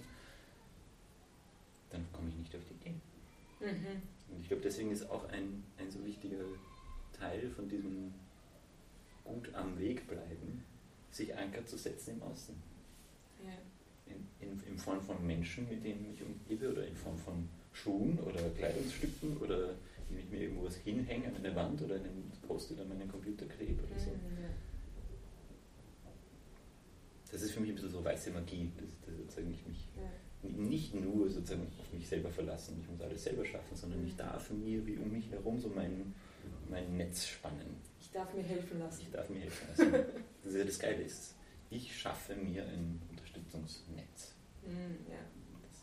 dann komme ich nicht auf die Idee. Mhm. Und ich glaube, deswegen ist auch ein, ein so wichtiger Teil von diesem gut am Weg bleiben, sich Anker zu setzen im Außen. Ja. In, in, in Form von Menschen, mit denen ich umgebe, oder in Form von Schuhen oder Kleidungsstücken, oder wenn ich mir irgendwo was hinhänge an eine Wand oder einen Post-it an meinen Computer klebe oder so. Ja. Das ist für mich ein bisschen so weiße Magie, dass, dass sozusagen ich mich ja. nicht nur sozusagen auf mich selber verlassen, ich muss alles selber schaffen, sondern ich darf mir wie um mich herum so mein, mein Netz spannen. Ich darf mir helfen lassen. Ich darf mir helfen lassen. Das ist ja das Geile ist. Ich schaffe mir ein Unterstützungsnetz. Mm, ja. Das,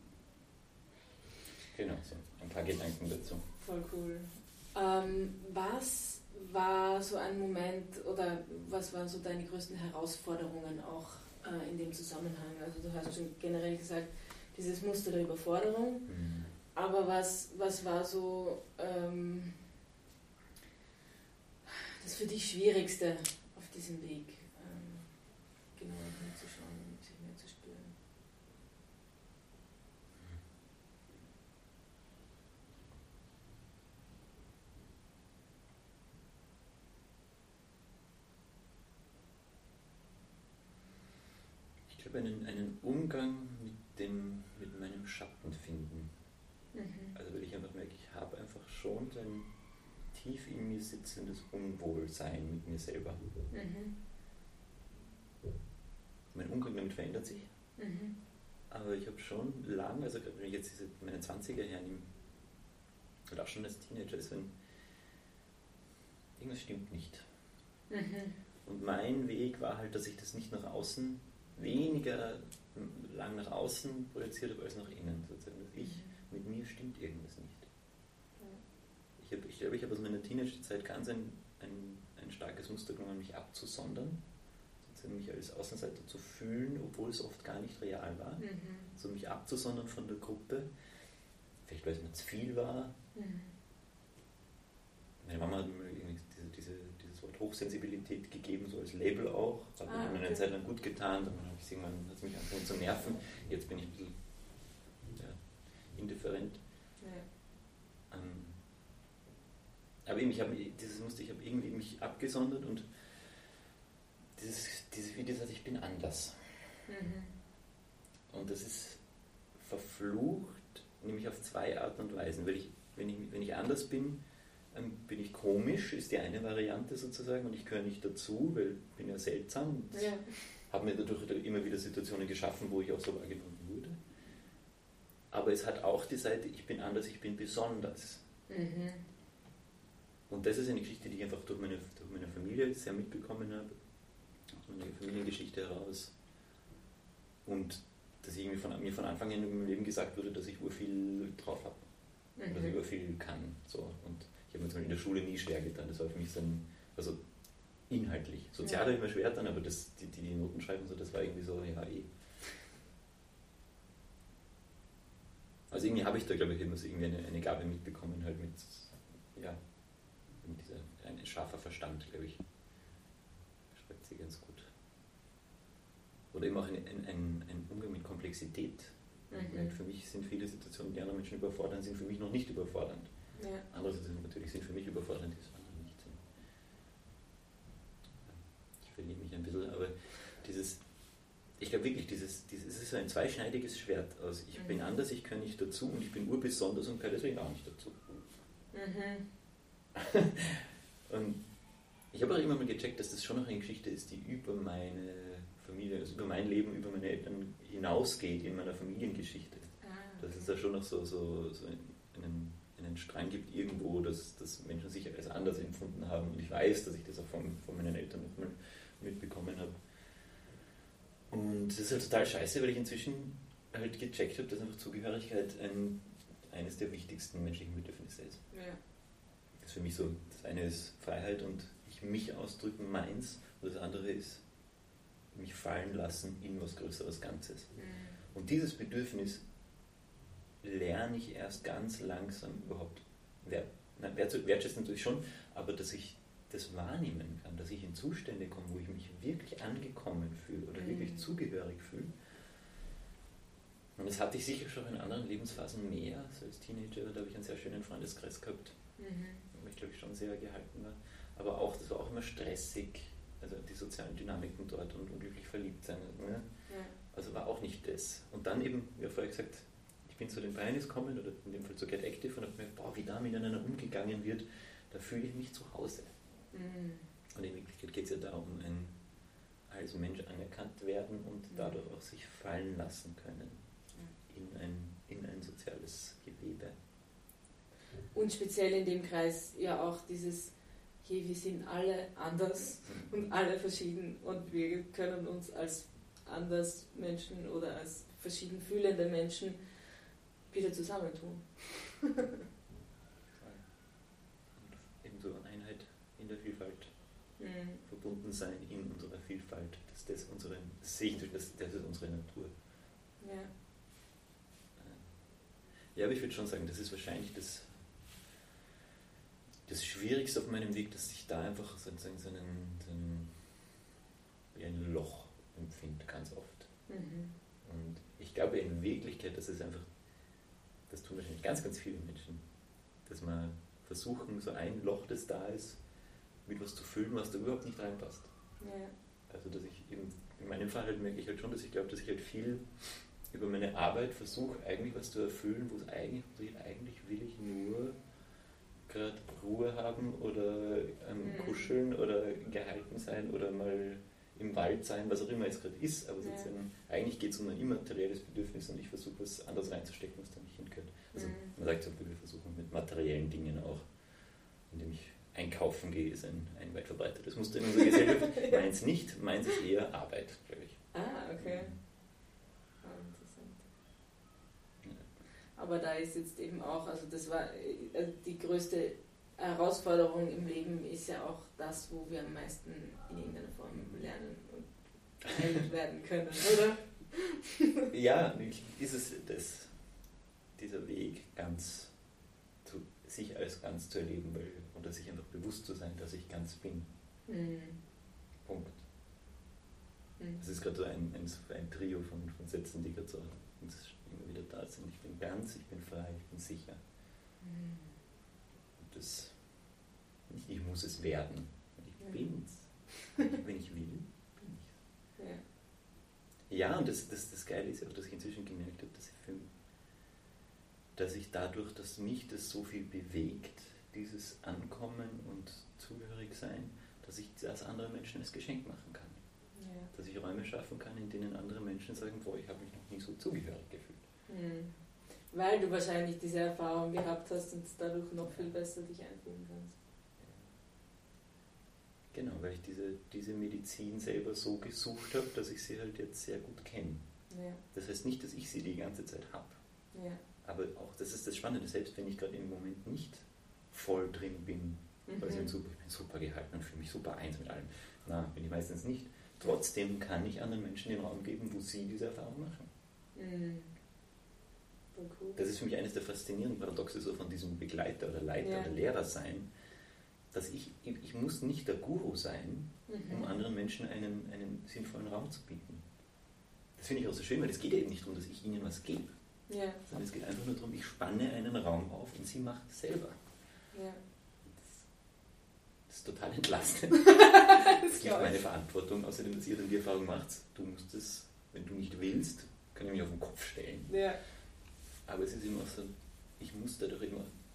genau, so ein paar Gedanken dazu. Voll cool. Ähm, was war so ein Moment oder was waren so deine größten Herausforderungen auch äh, in dem Zusammenhang? Also du hast schon generell gesagt, dieses Muster der Überforderung, mhm. aber was, was war so ähm, das für dich Schwierigste auf diesem Weg, ähm, genauer hinzuschauen und sich mehr zu spüren? Ich glaube, einen, einen Umgang mit, dem, mit meinem Schatten finden. Mhm. Also weil ich einfach merke, ich habe einfach schon so ein tief in mir sitzendes Unwohlsein mit mir selber. Mhm. Mein Umgang damit verändert sich. Mhm. Aber ich habe schon lange, also wenn ich jetzt diese, meine zwanziger hernehme, oder auch schon als Teenager, ist, wenn irgendwas stimmt nicht. Mhm. Und mein Weg war halt, dass ich das nicht nach außen, weniger lang nach außen projiziert habe als nach innen. Sozusagen. Dass ich, mit mir stimmt irgendwas nicht. Ich glaube, ich, glaub, ich habe aus meiner Teenagerzeit ganz ein, ein, ein starkes Muster genommen, mich abzusondern, sozusagen mich als Außenseiter zu fühlen, obwohl es oft gar nicht real war. Mhm. So mich abzusondern von der Gruppe, vielleicht weil es mir zu viel war. Mhm. Meine Mama hat mir diese, diese, dieses Wort Hochsensibilität gegeben, so als Label auch. Hat ah, mir okay. eine Zeit lang gut getan, dann habe ich irgendwann, hat es mich angefangen zu nerven. Jetzt bin ich ein bisschen ja, indifferent. Ja. Ähm, aber eben, ich habe dieses Muster, ich habe irgendwie mich abgesondert und dieses, dieses wie das, also ich bin anders. Mhm. Und das ist verflucht, nämlich auf zwei Arten und Weisen. Weil ich, wenn, ich, wenn ich anders bin, ähm, bin ich komisch, ist die eine Variante sozusagen, und ich gehöre nicht dazu, weil ich bin ja seltsam. Und ja. habe mir dadurch immer wieder Situationen geschaffen, wo ich auch so wahrgenommen wurde. Aber es hat auch die Seite, ich bin anders, ich bin besonders. Mhm. Und das ist eine Geschichte, die ich einfach durch meine, durch meine Familie sehr mitbekommen habe, aus meiner Familiengeschichte heraus. Und dass ich irgendwie von, mir von Anfang an in meinem Leben gesagt wurde, dass ich urviel drauf habe. Mhm. Dass ich urviel kann. So. Und ich habe mir zum Beispiel in der Schule nie schwer getan. Das war für mich so ein, also inhaltlich. Sozial ja. habe ich mir schwer getan, aber das, die, die, die Noten schreiben, so, das war irgendwie so, ja eh. Also irgendwie habe ich da, glaube ich, immer so irgendwie eine, eine Gabe mitbekommen, halt mit, ja, mit dieser, ein scharfer Verstand, glaube ich, beschreibt sie ganz gut. Oder eben auch ein, ein, ein Umgang mit Komplexität. Mhm. Für mich sind viele Situationen, die andere Menschen überfordern, sind für mich noch nicht überfordernd. Ja. Andere Situationen natürlich sind für mich überfordernd, die andere nicht sind. Ich verliere mich ein bisschen, aber dieses, ich glaube wirklich, dieses, dieses es ist so ein zweischneidiges Schwert aus. Ich mhm. bin anders, ich gehöre nicht dazu und ich bin urbesonders und gehöre deswegen auch nicht dazu. Mhm. Und ich habe auch immer mal gecheckt, dass das schon noch eine Geschichte ist, die über meine Familie, also über mein Leben, über meine Eltern hinausgeht in meiner Familiengeschichte. Ah, okay. Dass es da schon noch so, so, so einen, einen Strang gibt irgendwo, dass, dass Menschen sich als anders empfunden haben. Und ich weiß, dass ich das auch von, von meinen Eltern noch mal mitbekommen habe. Und das ist halt total scheiße, weil ich inzwischen halt gecheckt habe, dass einfach Zugehörigkeit ein, eines der wichtigsten menschlichen Bedürfnisse ist. Ja. Das ist für mich so, das eine ist Freiheit und ich mich ausdrücken, meins, und das andere ist mich fallen lassen in was Größeres Ganzes. Mhm. Und dieses Bedürfnis lerne ich erst ganz langsam überhaupt wert, na, wertschätzen natürlich schon, aber dass ich das wahrnehmen kann, dass ich in Zustände komme, wo ich mich wirklich angekommen fühle oder mhm. wirklich zugehörig fühle. Und das hatte ich sicher schon in anderen Lebensphasen mehr. Also als Teenager, da habe ich einen sehr schönen Freundeskreis gehabt, mhm. wo ich glaube ich schon sehr gehalten war. Aber auch, das war auch immer stressig, also die sozialen Dynamiken dort und unglücklich verliebt sein. Ne? Ja. Also war auch nicht das. Und dann eben, wie vorher gesagt, ich bin zu den Pioneers gekommen, oder in dem Fall zu Get Active, und habe mir gedacht, boah, wie da miteinander umgegangen wird, da fühle ich mich zu Hause. Mhm. Und in Wirklichkeit geht es ja darum, ein, als Mensch anerkannt werden und mhm. dadurch auch sich fallen lassen können mhm. in, ein, in ein soziales Gewebe. Und speziell in dem Kreis ja auch dieses, hey, wir sind alle anders mhm. und alle verschieden und wir können uns als anders Menschen oder als verschieden fühlende Menschen wieder zusammentun. Ebenso Einheit in der Vielfalt, mhm. verbunden sein in unserer Vielfalt, das, das, unsere, das sehe ich, das, das ist unsere Natur. Ja. Ja, aber ich würde schon sagen, das ist wahrscheinlich das, das Schwierigste auf meinem Weg, dass ich da einfach sozusagen so einen, so einen, wie ein Loch empfinde, ganz oft. Mhm. Und ich glaube in Wirklichkeit, dass es einfach, das tun wahrscheinlich ganz, ganz viele Menschen, dass man versuchen, so ein Loch, das da ist, mit was zu füllen, was da überhaupt nicht reinpasst. Ja. Also, dass ich eben, in meinem Fall halt merke ich halt schon, dass ich glaube, dass ich halt viel über meine Arbeit versuche, eigentlich was zu erfüllen, wo es eigentlich, eigentlich will ich nur gerade Ruhe haben oder ähm, mhm. kuscheln oder gehalten sein oder mal im Wald sein, was auch immer es gerade ist, aber ja. eigentlich geht es um ein immaterielles Bedürfnis und ich versuche was anderes reinzustecken, was da nicht hingehört. Also mhm. man sagt zum Beispiel, wir versuchen mit materiellen Dingen auch, indem ich einkaufen gehe, ist ein, ein weit verbreitetes Muster in unserer Gesellschaft. ja. Meins nicht, meins ist eher Arbeit, glaube ich. Ah, okay. Mhm. Ah, interessant. Ja. Aber da ist jetzt eben auch, also das war also die größte Herausforderung im Leben ist ja auch das, wo wir am meisten in irgendeiner Form lernen und geheilt werden können, oder? Ja, ist es das, dieser Weg, ganz zu, sich als ganz zu erleben, weil, oder sich einfach bewusst zu sein, dass ich ganz bin. Mhm. Punkt. Mhm. Das ist gerade so ein, ein, ein Trio von, von Sätzen, die gerade so immer wieder da sind. Ich bin ganz, ich bin frei, ich bin sicher. Mhm. Das, nicht ich muss es werden, ich ja. bin's. Wenn ich will, bin ich's. Ja, ja und das, das, das Geile ist auch, dass ich inzwischen gemerkt habe, dass ich, für, dass ich dadurch, dass mich das so viel bewegt, dieses Ankommen und Zugehörigsein, dass ich das anderen Menschen als Geschenk machen kann. Ja. Dass ich Räume schaffen kann, in denen andere Menschen sagen, boah, ich habe mich noch nie so zugehörig gefühlt. Mhm. Weil du wahrscheinlich diese Erfahrung gehabt hast und dadurch noch viel besser dich einfühlen kannst. Genau, weil ich diese, diese Medizin selber so gesucht habe, dass ich sie halt jetzt sehr gut kenne. Ja. Das heißt nicht, dass ich sie die ganze Zeit habe. Ja. Aber auch, das ist das Spannende, selbst wenn ich gerade im Moment nicht voll drin bin, mhm. weil ich bin super, ich bin super gehalten und fühle mich super eins mit allem. Na, bin ich meistens nicht. Trotzdem kann ich anderen Menschen den Raum geben, wo sie diese Erfahrung machen. Mhm. Cool. Das ist für mich eines der faszinierenden Paradoxe so von diesem Begleiter oder Leiter ja. oder Lehrer sein, dass ich, ich muss nicht der Guru sein, mhm. um anderen Menschen einen, einen sinnvollen Raum zu bieten. Das finde ich auch so schön, weil es geht ja eben nicht darum, dass ich ihnen was gebe, ja. sondern es geht einfach nur darum, ich spanne einen Raum auf und sie macht es selber. Ja. Das, das ist total entlastend. Das ist nicht meine Verantwortung, außerdem, dass ihr dann die Erfahrung macht, du musst es, wenn du nicht willst, kann ich mich auf den Kopf stellen. Ja. Aber es ist immer so, ich muss dadurch immer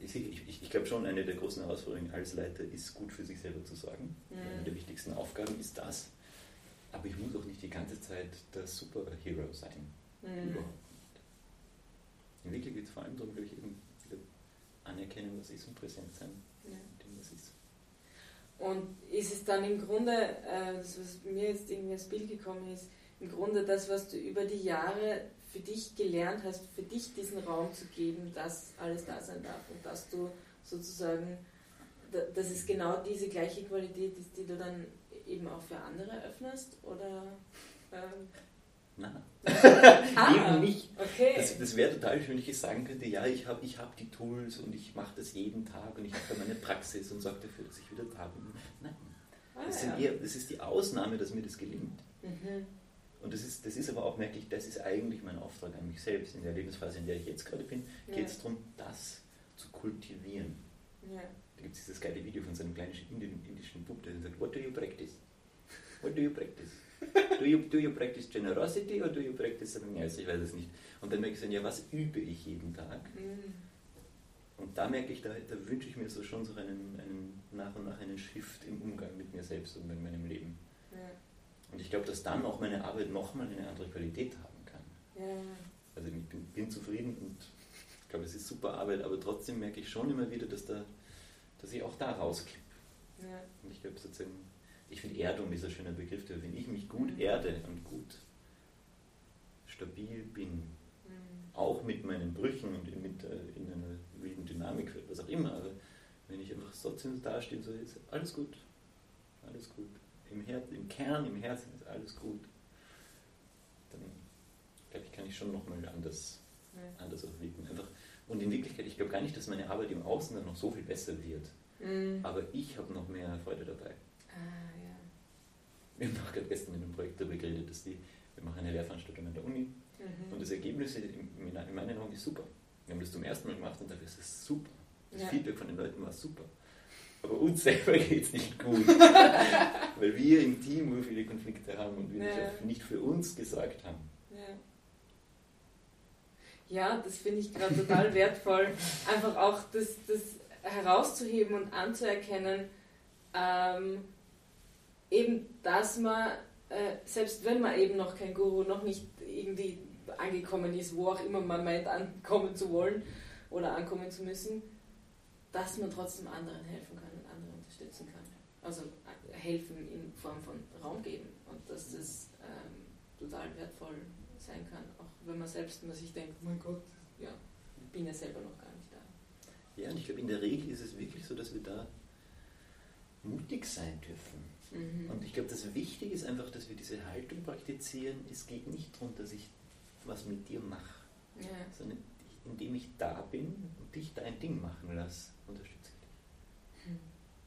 Ich, ich, ich glaube schon, eine der großen Herausforderungen als Leiter ist, gut für sich selber zu sorgen. Mhm. Eine der wichtigsten Aufgaben ist das. Aber ich muss auch nicht die ganze Zeit der Superhero sein. Mhm. Überhaupt nicht. In Wirklichkeit geht es vor allem darum, glaube ich, eben anerkennen, was ist und präsent sein, ja. dem, was ist. Und ist es dann im Grunde, äh, das, was mir jetzt irgendwie als Bild gekommen ist, im Grunde das, was du über die Jahre für dich gelernt hast, für dich diesen Raum zu geben, dass alles da sein darf und dass du sozusagen, dass es genau diese gleiche Qualität ist, die du dann eben auch für andere öffnest, oder? Ähm Nein. ah, eben nicht. Okay. Das, das wäre total schön, wenn ich jetzt sagen könnte, ja, ich habe ich hab die Tools und ich mache das jeden Tag und ich habe meine Praxis und sorge dafür, dass ich wieder da bin. Nein. Ah, das, ja. eher, das ist die Ausnahme, dass mir das gelingt. Mhm. Und das ist, das ist aber auch, merke ich, das ist eigentlich mein Auftrag an mich selbst. In der Lebensphase, in der ich jetzt gerade bin, geht es ja. darum, das zu kultivieren. Ja. Da gibt es dieses geile Video von so einem kleinen indischen Bub, der sagt, what do you practice? What do you practice? Do you, do you practice generosity or do you practice something else? Ich weiß es nicht. Und dann merke ich dann, ja, was übe ich jeden Tag? Mhm. Und da merke ich, da, da wünsche ich mir so schon so einen, einen, nach und nach einen Shift im Umgang mit mir selbst und mit meinem Leben. Ja. Und ich glaube, dass dann auch meine Arbeit nochmal eine andere Qualität haben kann. Ja. Also ich bin, bin zufrieden und ich glaube, es ist super Arbeit, aber trotzdem merke ich schon immer wieder, dass, da, dass ich auch da rauskippe. Ja. Und ich glaube sozusagen, ich finde Erdung ist ein schöner Begriff, wenn ich mich gut mhm. erde und gut stabil bin, mhm. auch mit meinen Brüchen und mit, äh, in einer wilden Dynamik, was auch immer, aber wenn ich einfach trotzdem da stehe, so ist alles gut, alles gut. Im, Her- im Kern, im Herzen ist alles gut, dann glaube ich, kann ich schon nochmal anders, ja. anders auch wirken. Einfach. Und in Wirklichkeit, ich glaube gar nicht, dass meine Arbeit im Außen dann noch so viel besser wird, mhm. aber ich habe noch mehr Freude dabei. Ah, ja. Wir haben auch gerade gestern in einem Projekt darüber geredet, dass die, wir machen eine Lehrveranstaltung an der Uni mhm. und das Ergebnis in, in meinen Augen ist super. Wir haben das zum ersten Mal gemacht und dafür ist es super. Das ja. Feedback von den Leuten war super. Aber uns selber geht es nicht gut, weil wir im Team nur viele Konflikte haben und wir ja. nicht, nicht für uns gesorgt haben. Ja, ja, das finde ich gerade total wertvoll, einfach auch das, das herauszuheben und anzuerkennen, ähm, eben, dass man, äh, selbst wenn man eben noch kein Guru, noch nicht irgendwie angekommen ist, wo auch immer man meint, ankommen zu wollen oder ankommen zu müssen, dass man trotzdem anderen helfen kann und andere unterstützen kann. Also helfen in Form von Raum geben und dass das ähm, total wertvoll sein kann, auch wenn man selbst immer sich denkt, mein Gott, ja, ich bin ja selber noch gar nicht da. Ja, und ich glaube, in der Regel ist es wirklich so, dass wir da mutig sein dürfen. Mhm. Und ich glaube, das Wichtige ist einfach, dass wir diese Haltung praktizieren. Es geht nicht darum, dass ich was mit dir mache, ja. sondern indem ich da bin und dich dein Ding machen lasse, unterstütze ich dich. Mhm.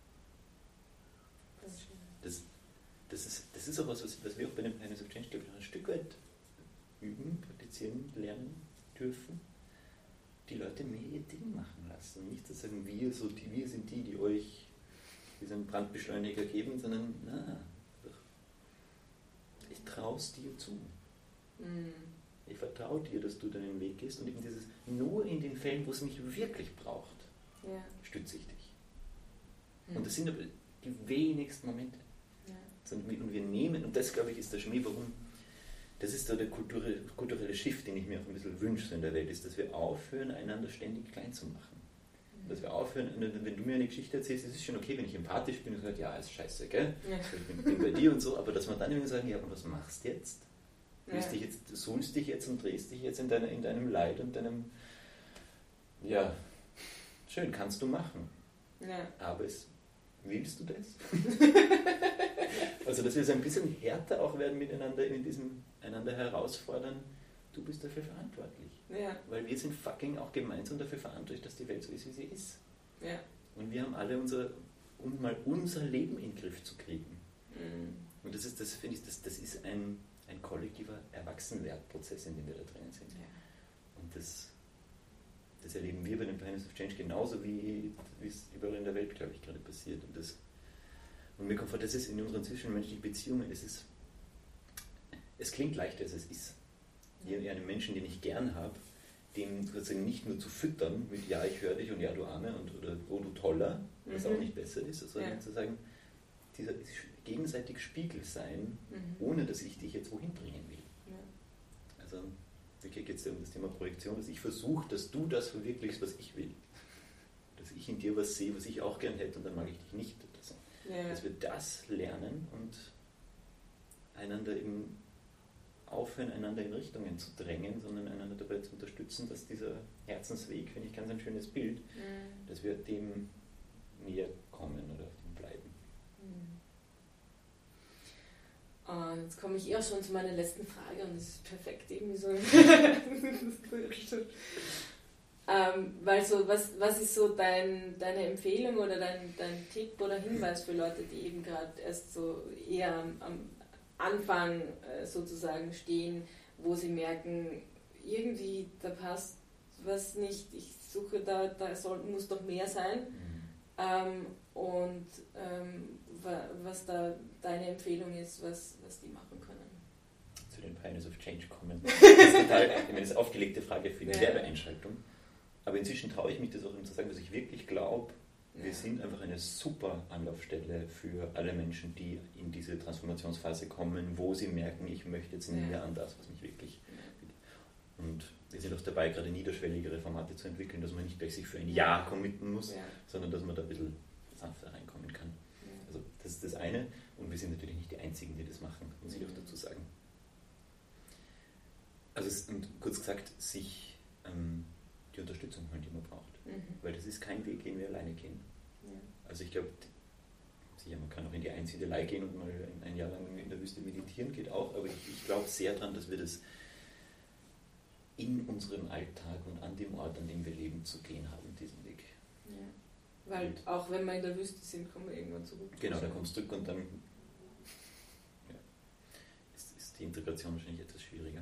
Das, das, das, ist, das ist auch was, was wir auch bei den Pioneers of Change, glaube ich, noch ein Stück weit üben, praktizieren, lernen dürfen. Die Leute mehr ihr Ding machen lassen. Und nicht zu sagen, wir, so die, wir sind die, die euch diesen Brandbeschleuniger geben, sondern na, ich traue es dir zu. Mhm. Ich vertraue dir, dass du deinen Weg gehst und eben dieses, nur in den Fällen, wo es mich wirklich braucht, ja. stütze ich dich. Mhm. Und das sind aber die wenigsten Momente. Ja. Und wir nehmen, und das glaube ich ist der Schmäh, warum, das ist so der kulturelle, kulturelle Shift, den ich mir auch ein bisschen wünsche so in der Welt, ist, dass wir aufhören, einander ständig klein zu machen. Mhm. Dass wir aufhören, wenn du mir eine Geschichte erzählst, es ist schon okay, wenn ich empathisch bin und sage, ja, ist scheiße, gell? Ja. Ich bin, bin bei dir und so, aber dass wir dann immer sagen, ja, und was machst du jetzt? Du ja. dich jetzt, suhlst dich jetzt und drehst dich jetzt in, deiner, in deinem Leid und deinem, ja, schön, kannst du machen. Ja. Aber es, willst du das? Also, dass wir so ein bisschen härter auch werden miteinander, in diesem einander herausfordern, du bist dafür verantwortlich. Ja. Weil wir sind fucking auch gemeinsam dafür verantwortlich, dass die Welt so ist, wie sie ist. Ja. Und wir haben alle unser, um mal unser Leben in den Griff zu kriegen. Mhm. Und das ist, das finde ich, das, das ist ein ein kollektiver Erwachsenwerdprozess, in dem wir da drinnen sind. Ja. Und das, das erleben wir bei den Pioneers of Change genauso, wie, wie es überall in der Welt, glaube ich, gerade passiert. Und, das, und mir kommt vor, das ist in unseren zwischenmenschlichen Beziehungen, es, ist, es klingt leichter, als es ist. Ja. Einen Menschen, den ich gern habe, dem sozusagen nicht nur zu füttern mit ja, ich höre dich und ja, du Arme und oder oh, du Toller, was mhm. auch nicht besser ist, sondern ja. zu sagen, dieser gegenseitig Spiegel sein, mhm. ohne dass ich dich jetzt wohin bringen will. Ja. Also wirklich geht es ja um das Thema Projektion, dass ich versuche, dass du das verwirklichst, was ich will. Dass ich in dir was sehe, was ich auch gern hätte und dann mag ich dich nicht. Oder so. Ja. Dass wir das lernen und einander eben aufhören, einander in Richtungen zu drängen, sondern einander dabei zu unterstützen, dass dieser Herzensweg, finde ich ganz ein schönes Bild, mhm. dass wir dem näher kommen oder auf dem bleiben. Mhm. Und jetzt komme ich eher schon zu meiner letzten Frage und das ist perfekt irgendwie so. ähm, weil so, was, was ist so dein, deine Empfehlung oder dein, dein Tipp oder Hinweis für Leute, die eben gerade erst so eher am, am Anfang äh, sozusagen stehen, wo sie merken, irgendwie da passt was nicht, ich suche da, da soll, muss doch mehr sein. Mhm. Ähm, und ähm, wa, was da deine Empfehlung ist, was, was die machen können. Zu den Pioneers of Change kommen. Das ist total eine aufgelegte Frage für die ja. Werbeeinschaltung. Aber inzwischen traue ich mich das auch, um zu sagen, dass ich wirklich glaube, wir sind einfach eine super Anlaufstelle für alle Menschen, die in diese Transformationsphase kommen, wo sie merken, ich möchte jetzt näher an das, was mich wirklich will. Und wir sind auch dabei, gerade niederschwelligere Formate zu entwickeln, dass man nicht gleich sich für ein Jahr committen muss, ja. sondern dass man da ein bisschen sanfter reinkommen kann. Ja. Also das ist das eine. Und wir sind natürlich nicht die Einzigen, die das machen, muss ich auch dazu sagen. Also es, und kurz gesagt, sich ähm, die Unterstützung holen, die man braucht. Mhm. Weil das ist kein Weg, den wir alleine gehen. Ja. Also ich glaube, sicher, man kann auch in die Einsiedelei gehen und mal ein, ein Jahr lang in der Wüste meditieren, geht auch, aber ich, ich glaube sehr daran, dass wir das in unserem Alltag und an dem Ort, an dem wir leben, zu gehen haben, diesen Weg. Ja. Weil und auch wenn wir in der Wüste sind, kommen wir irgendwann zurück. Genau, da kommst du zurück und dann ja, ist, ist die Integration wahrscheinlich etwas schwieriger.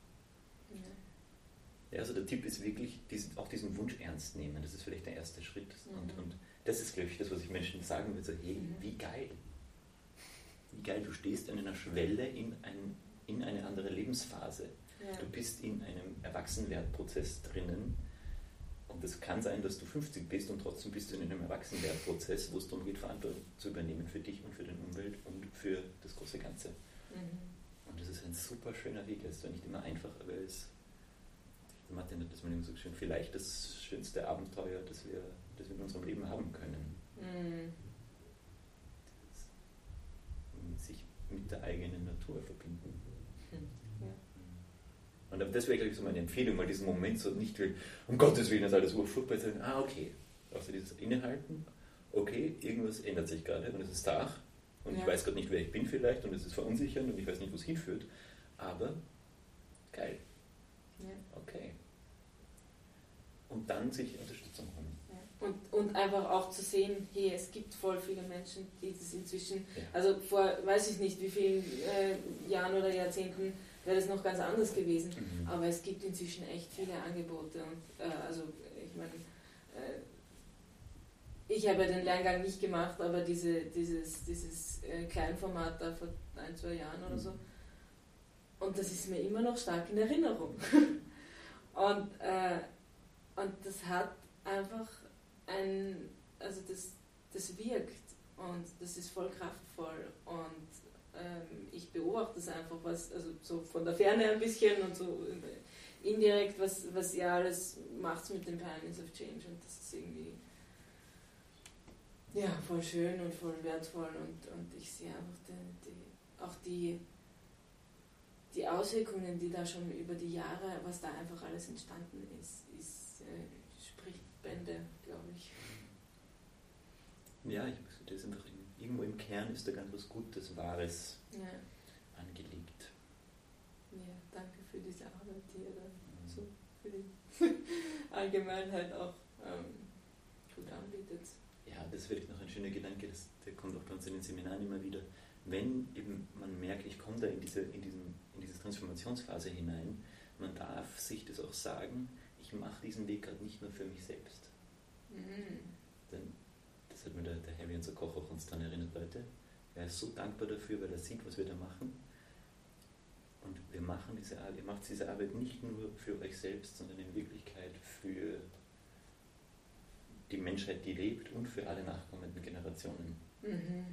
Ja, also der Tipp ist wirklich, diesen, auch diesen Wunsch ernst nehmen. Das ist vielleicht der erste Schritt. Mhm. Und, und das ist, glaube ich, das, was ich Menschen sagen würde. So, hey, mhm. wie geil. Wie geil, du stehst an einer Schwelle in, ein, in eine andere Lebensphase. Ja. Du bist in einem Erwachsenwerdprozess drinnen. Und es kann sein, dass du fünfzig bist und trotzdem bist du in einem Erwachsenwerdprozess, wo es darum geht, Verantwortung zu übernehmen für dich und für die Umwelt und für das große Ganze. Mhm. Und das ist ein super schöner Weg. Es ist zwar nicht immer einfach, aber es ist Martin hat das mal immer so schön, vielleicht das schönste Abenteuer, das wir, das wir in unserem Leben haben können. Mm. Sich mit der eigenen Natur verbinden. Mm. Ja. Und das wäre, glaube ich, so meine Empfehlung, mal diesen Moment so nicht will, um Gottes Willen, das alles urfurchtbar zu sagen, ah, okay, also dieses Innehalten, okay, irgendwas ändert sich gerade und es ist da und ja. ich weiß gerade nicht, wer ich bin vielleicht und es ist verunsichernd und ich weiß nicht, wo es hinführt, aber geil. Ja. Okay. Und dann sich Unterstützung holen. Ja. Und, und einfach auch zu sehen, hey, es gibt voll viele Menschen, die das inzwischen, ja. also vor weiß ich nicht wie vielen äh, Jahren oder Jahrzehnten wäre das noch ganz anders gewesen, mhm. aber es gibt inzwischen echt viele Angebote. Und, äh, also ich meine, äh, ich habe ja den Lerngang nicht gemacht, aber diese, dieses, dieses äh, Kleinformat da vor ein, zwei Jahren oder mhm. so, und das ist mir immer noch stark in Erinnerung. Und, äh, und das hat einfach ein, also das, das wirkt und das ist voll kraftvoll und ähm, ich beobachte das einfach, was, also so von der Ferne ein bisschen und so indirekt, was, was ihr alles macht mit den Pioneers of Change und das ist irgendwie ja, voll schön und voll wertvoll und, und ich sehe einfach die, die, auch die die Auswirkungen, die da schon über die Jahre, was da einfach alles entstanden ist, ist äh, spricht Bände, glaube ich. Ja, ich, das ist einfach in, irgendwo im Kern ist da ganz was Gutes, Wahres ja. angelegt. Ja, danke für diese Arbeit, die ihr da mhm. so für die Allgemeinheit auch ähm, gut anbietet. Ja, das ist vielleicht noch ein schöner Gedanke, das, der kommt auch bei uns in den Seminaren immer wieder. Wenn eben man merkt, ich komme da in diese, in, diesen, in diese Transformationsphase hinein, man darf sich das auch sagen, ich mache diesen Weg gerade nicht nur für mich selbst. Mhm. Denn das hat mir der, der Harry, unser Koch, auch uns dann erinnert heute. Er ist so dankbar dafür, weil er sieht, was wir da machen. Und wir machen diese Arbeit, ihr macht diese Arbeit nicht nur für euch selbst, sondern in Wirklichkeit für die Menschheit, die lebt und für alle nachkommenden Generationen. Mhm.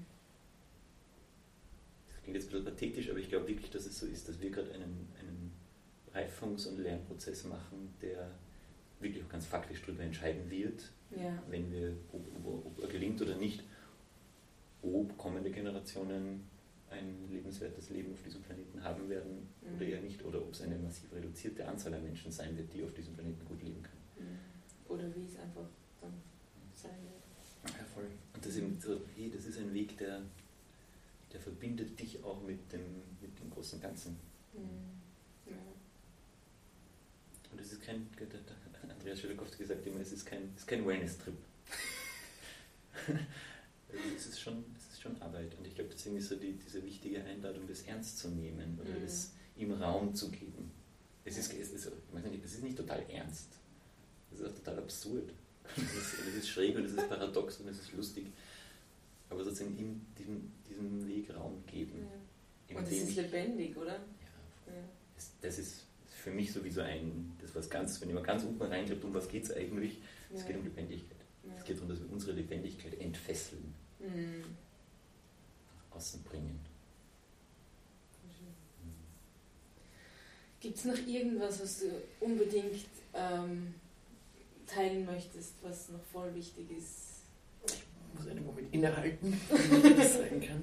Das klingt jetzt ein bisschen pathetisch, aber ich glaube wirklich, dass es so ist, dass wir gerade einen, einen Reifungs- und Lernprozess machen, der wirklich auch ganz faktisch darüber entscheiden wird, ja. wenn wir, ob, ob, ob er gelingt oder nicht, ob kommende Generationen ein lebenswertes Leben auf diesem Planeten haben werden mhm. oder eher nicht, oder ob es eine massiv reduzierte Anzahl an Menschen sein wird, die auf diesem Planeten gut leben können. Mhm. Oder wie es einfach dann sein wird. Ja, voll. Und das ist, eben so, hey, das ist ein Weg, der, der verbindet dich auch mit dem, mit dem großen Ganzen. Mhm. Ja. Und es ist kein, Andreas Schellekowski gesagt immer, es ist kein, es ist kein Wellness-Trip. Also es ist schon, es ist schon Arbeit. Und ich glaube, deswegen ist so die, diese wichtige Einladung, das ernst zu nehmen oder mhm. das ihm Raum zu geben. Es ist, es, ist, ich weiß nicht, es ist nicht total ernst. Es ist auch total absurd. Es ist, es ist schräg und es ist paradox und es ist lustig. Aber sozusagen ihm diesem, diesem Weg Raum geben. Ja. Und es ist lebendig, oder? Ja. ja. Das, das ist für mich sowieso ein, das was ganz, wenn man ganz unten reinschreibt, um was geht es eigentlich? Es ja. geht um Lebendigkeit. Ja. Es geht darum, dass wir unsere Lebendigkeit entfesseln. Mhm. Nach außen bringen. Mhm. Gibt es noch irgendwas, was du unbedingt ähm, teilen möchtest, was noch voll wichtig ist? Ich muss einen Moment innehalten, damit ich das sagen kann.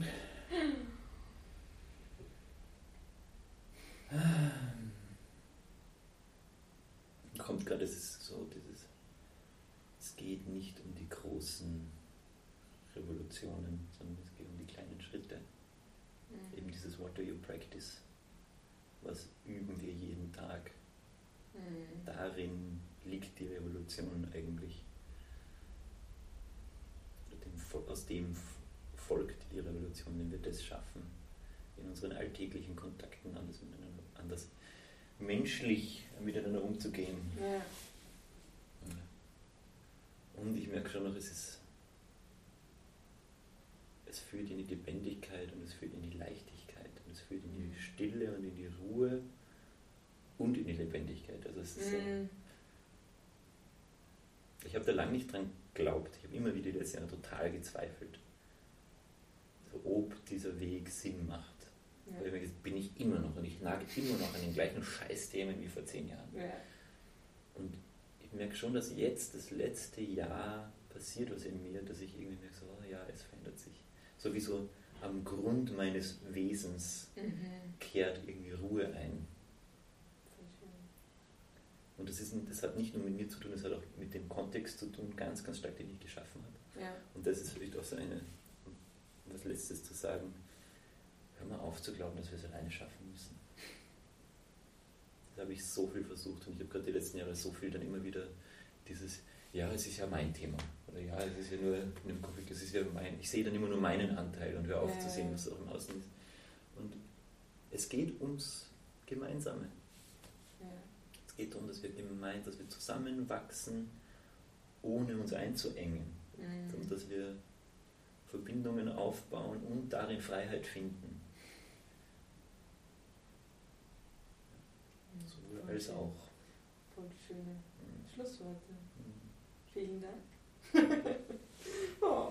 Kommt gerade, es ist so, dieses, es geht nicht um die großen Revolutionen, sondern es geht um die kleinen Schritte. Mhm. Eben dieses What do you practice? Was üben wir jeden Tag? Mhm. Darin liegt die Revolution eigentlich. Aus dem folgt die Revolution, wenn wir das schaffen, in unseren alltäglichen Kontakten anders miteinander, anders menschlich miteinander umzugehen. Ja. Und ich merke schon noch, es ist, es führt in die Lebendigkeit und es führt in die Leichtigkeit und es führt in die Stille und in die Ruhe und in die Lebendigkeit. Also es ist so, mhm. ich habe da lange nicht dran geglaubt. Ich habe immer wieder die letzten Jahre total gezweifelt, so, ob dieser Weg Sinn macht. Ja. Weil ich bin ich immer noch und ich nage immer noch an den gleichen Scheißthemen wie vor zehn Jahren. Ja. Und ich merke schon, dass jetzt das letzte Jahr passiert was in mir, dass ich irgendwie merke, so, oh ja, es verändert sich. Sowieso am Grund meines Wesens mhm. kehrt irgendwie Ruhe ein. Und das, ist, das hat nicht nur mit mir zu tun, das hat auch mit dem Kontext zu tun, ganz, ganz stark, den ich geschaffen habe. Ja. Und das ist vielleicht auch so eine, um was Letztes zu sagen, hör mal auf zu glauben, dass wir es alleine schaffen müssen. Da habe ich so viel versucht und ich habe gerade die letzten Jahre so viel dann immer wieder dieses, ja, es ist ja mein Thema. Oder ja, es ist ja nur in dem Konflikt, es ist ja mein, ich sehe dann immer nur meinen Anteil und höre auf ja, zu sehen, was auch im Außen ist. Und es geht ums Gemeinsame. Ja. Es geht darum, dass wir gemeint, dass wir zusammenwachsen, ohne uns einzuengen. Mhm. Und dass wir Verbindungen aufbauen und darin Freiheit finden. Sowohl voll als schön. Auch. Voll schöne mhm. Schlussworte. Mhm. Vielen Dank. oh.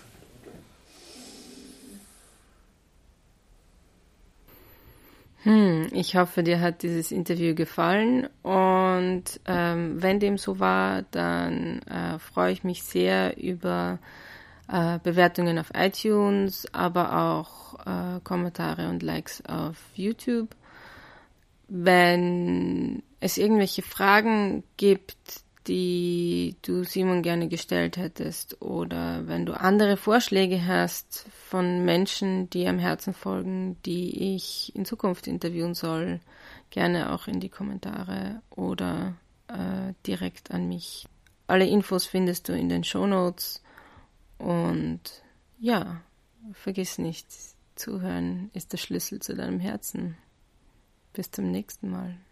Hm, ich hoffe, dir hat dieses Interview gefallen und ähm, wenn dem so war, dann äh, freue ich mich sehr über äh, Bewertungen auf iTunes, aber auch äh, Kommentare und Likes auf YouTube. Wenn es irgendwelche Fragen gibt, die du Simon gerne gestellt hättest oder wenn du andere Vorschläge hast von Menschen, die am Herzen folgen, die ich in Zukunft interviewen soll, gerne auch in die Kommentare oder äh, direkt an mich. Alle Infos findest du in den Shownotes und ja, vergiss nicht, zuhören ist der Schlüssel zu deinem Herzen. Bis zum nächsten Mal.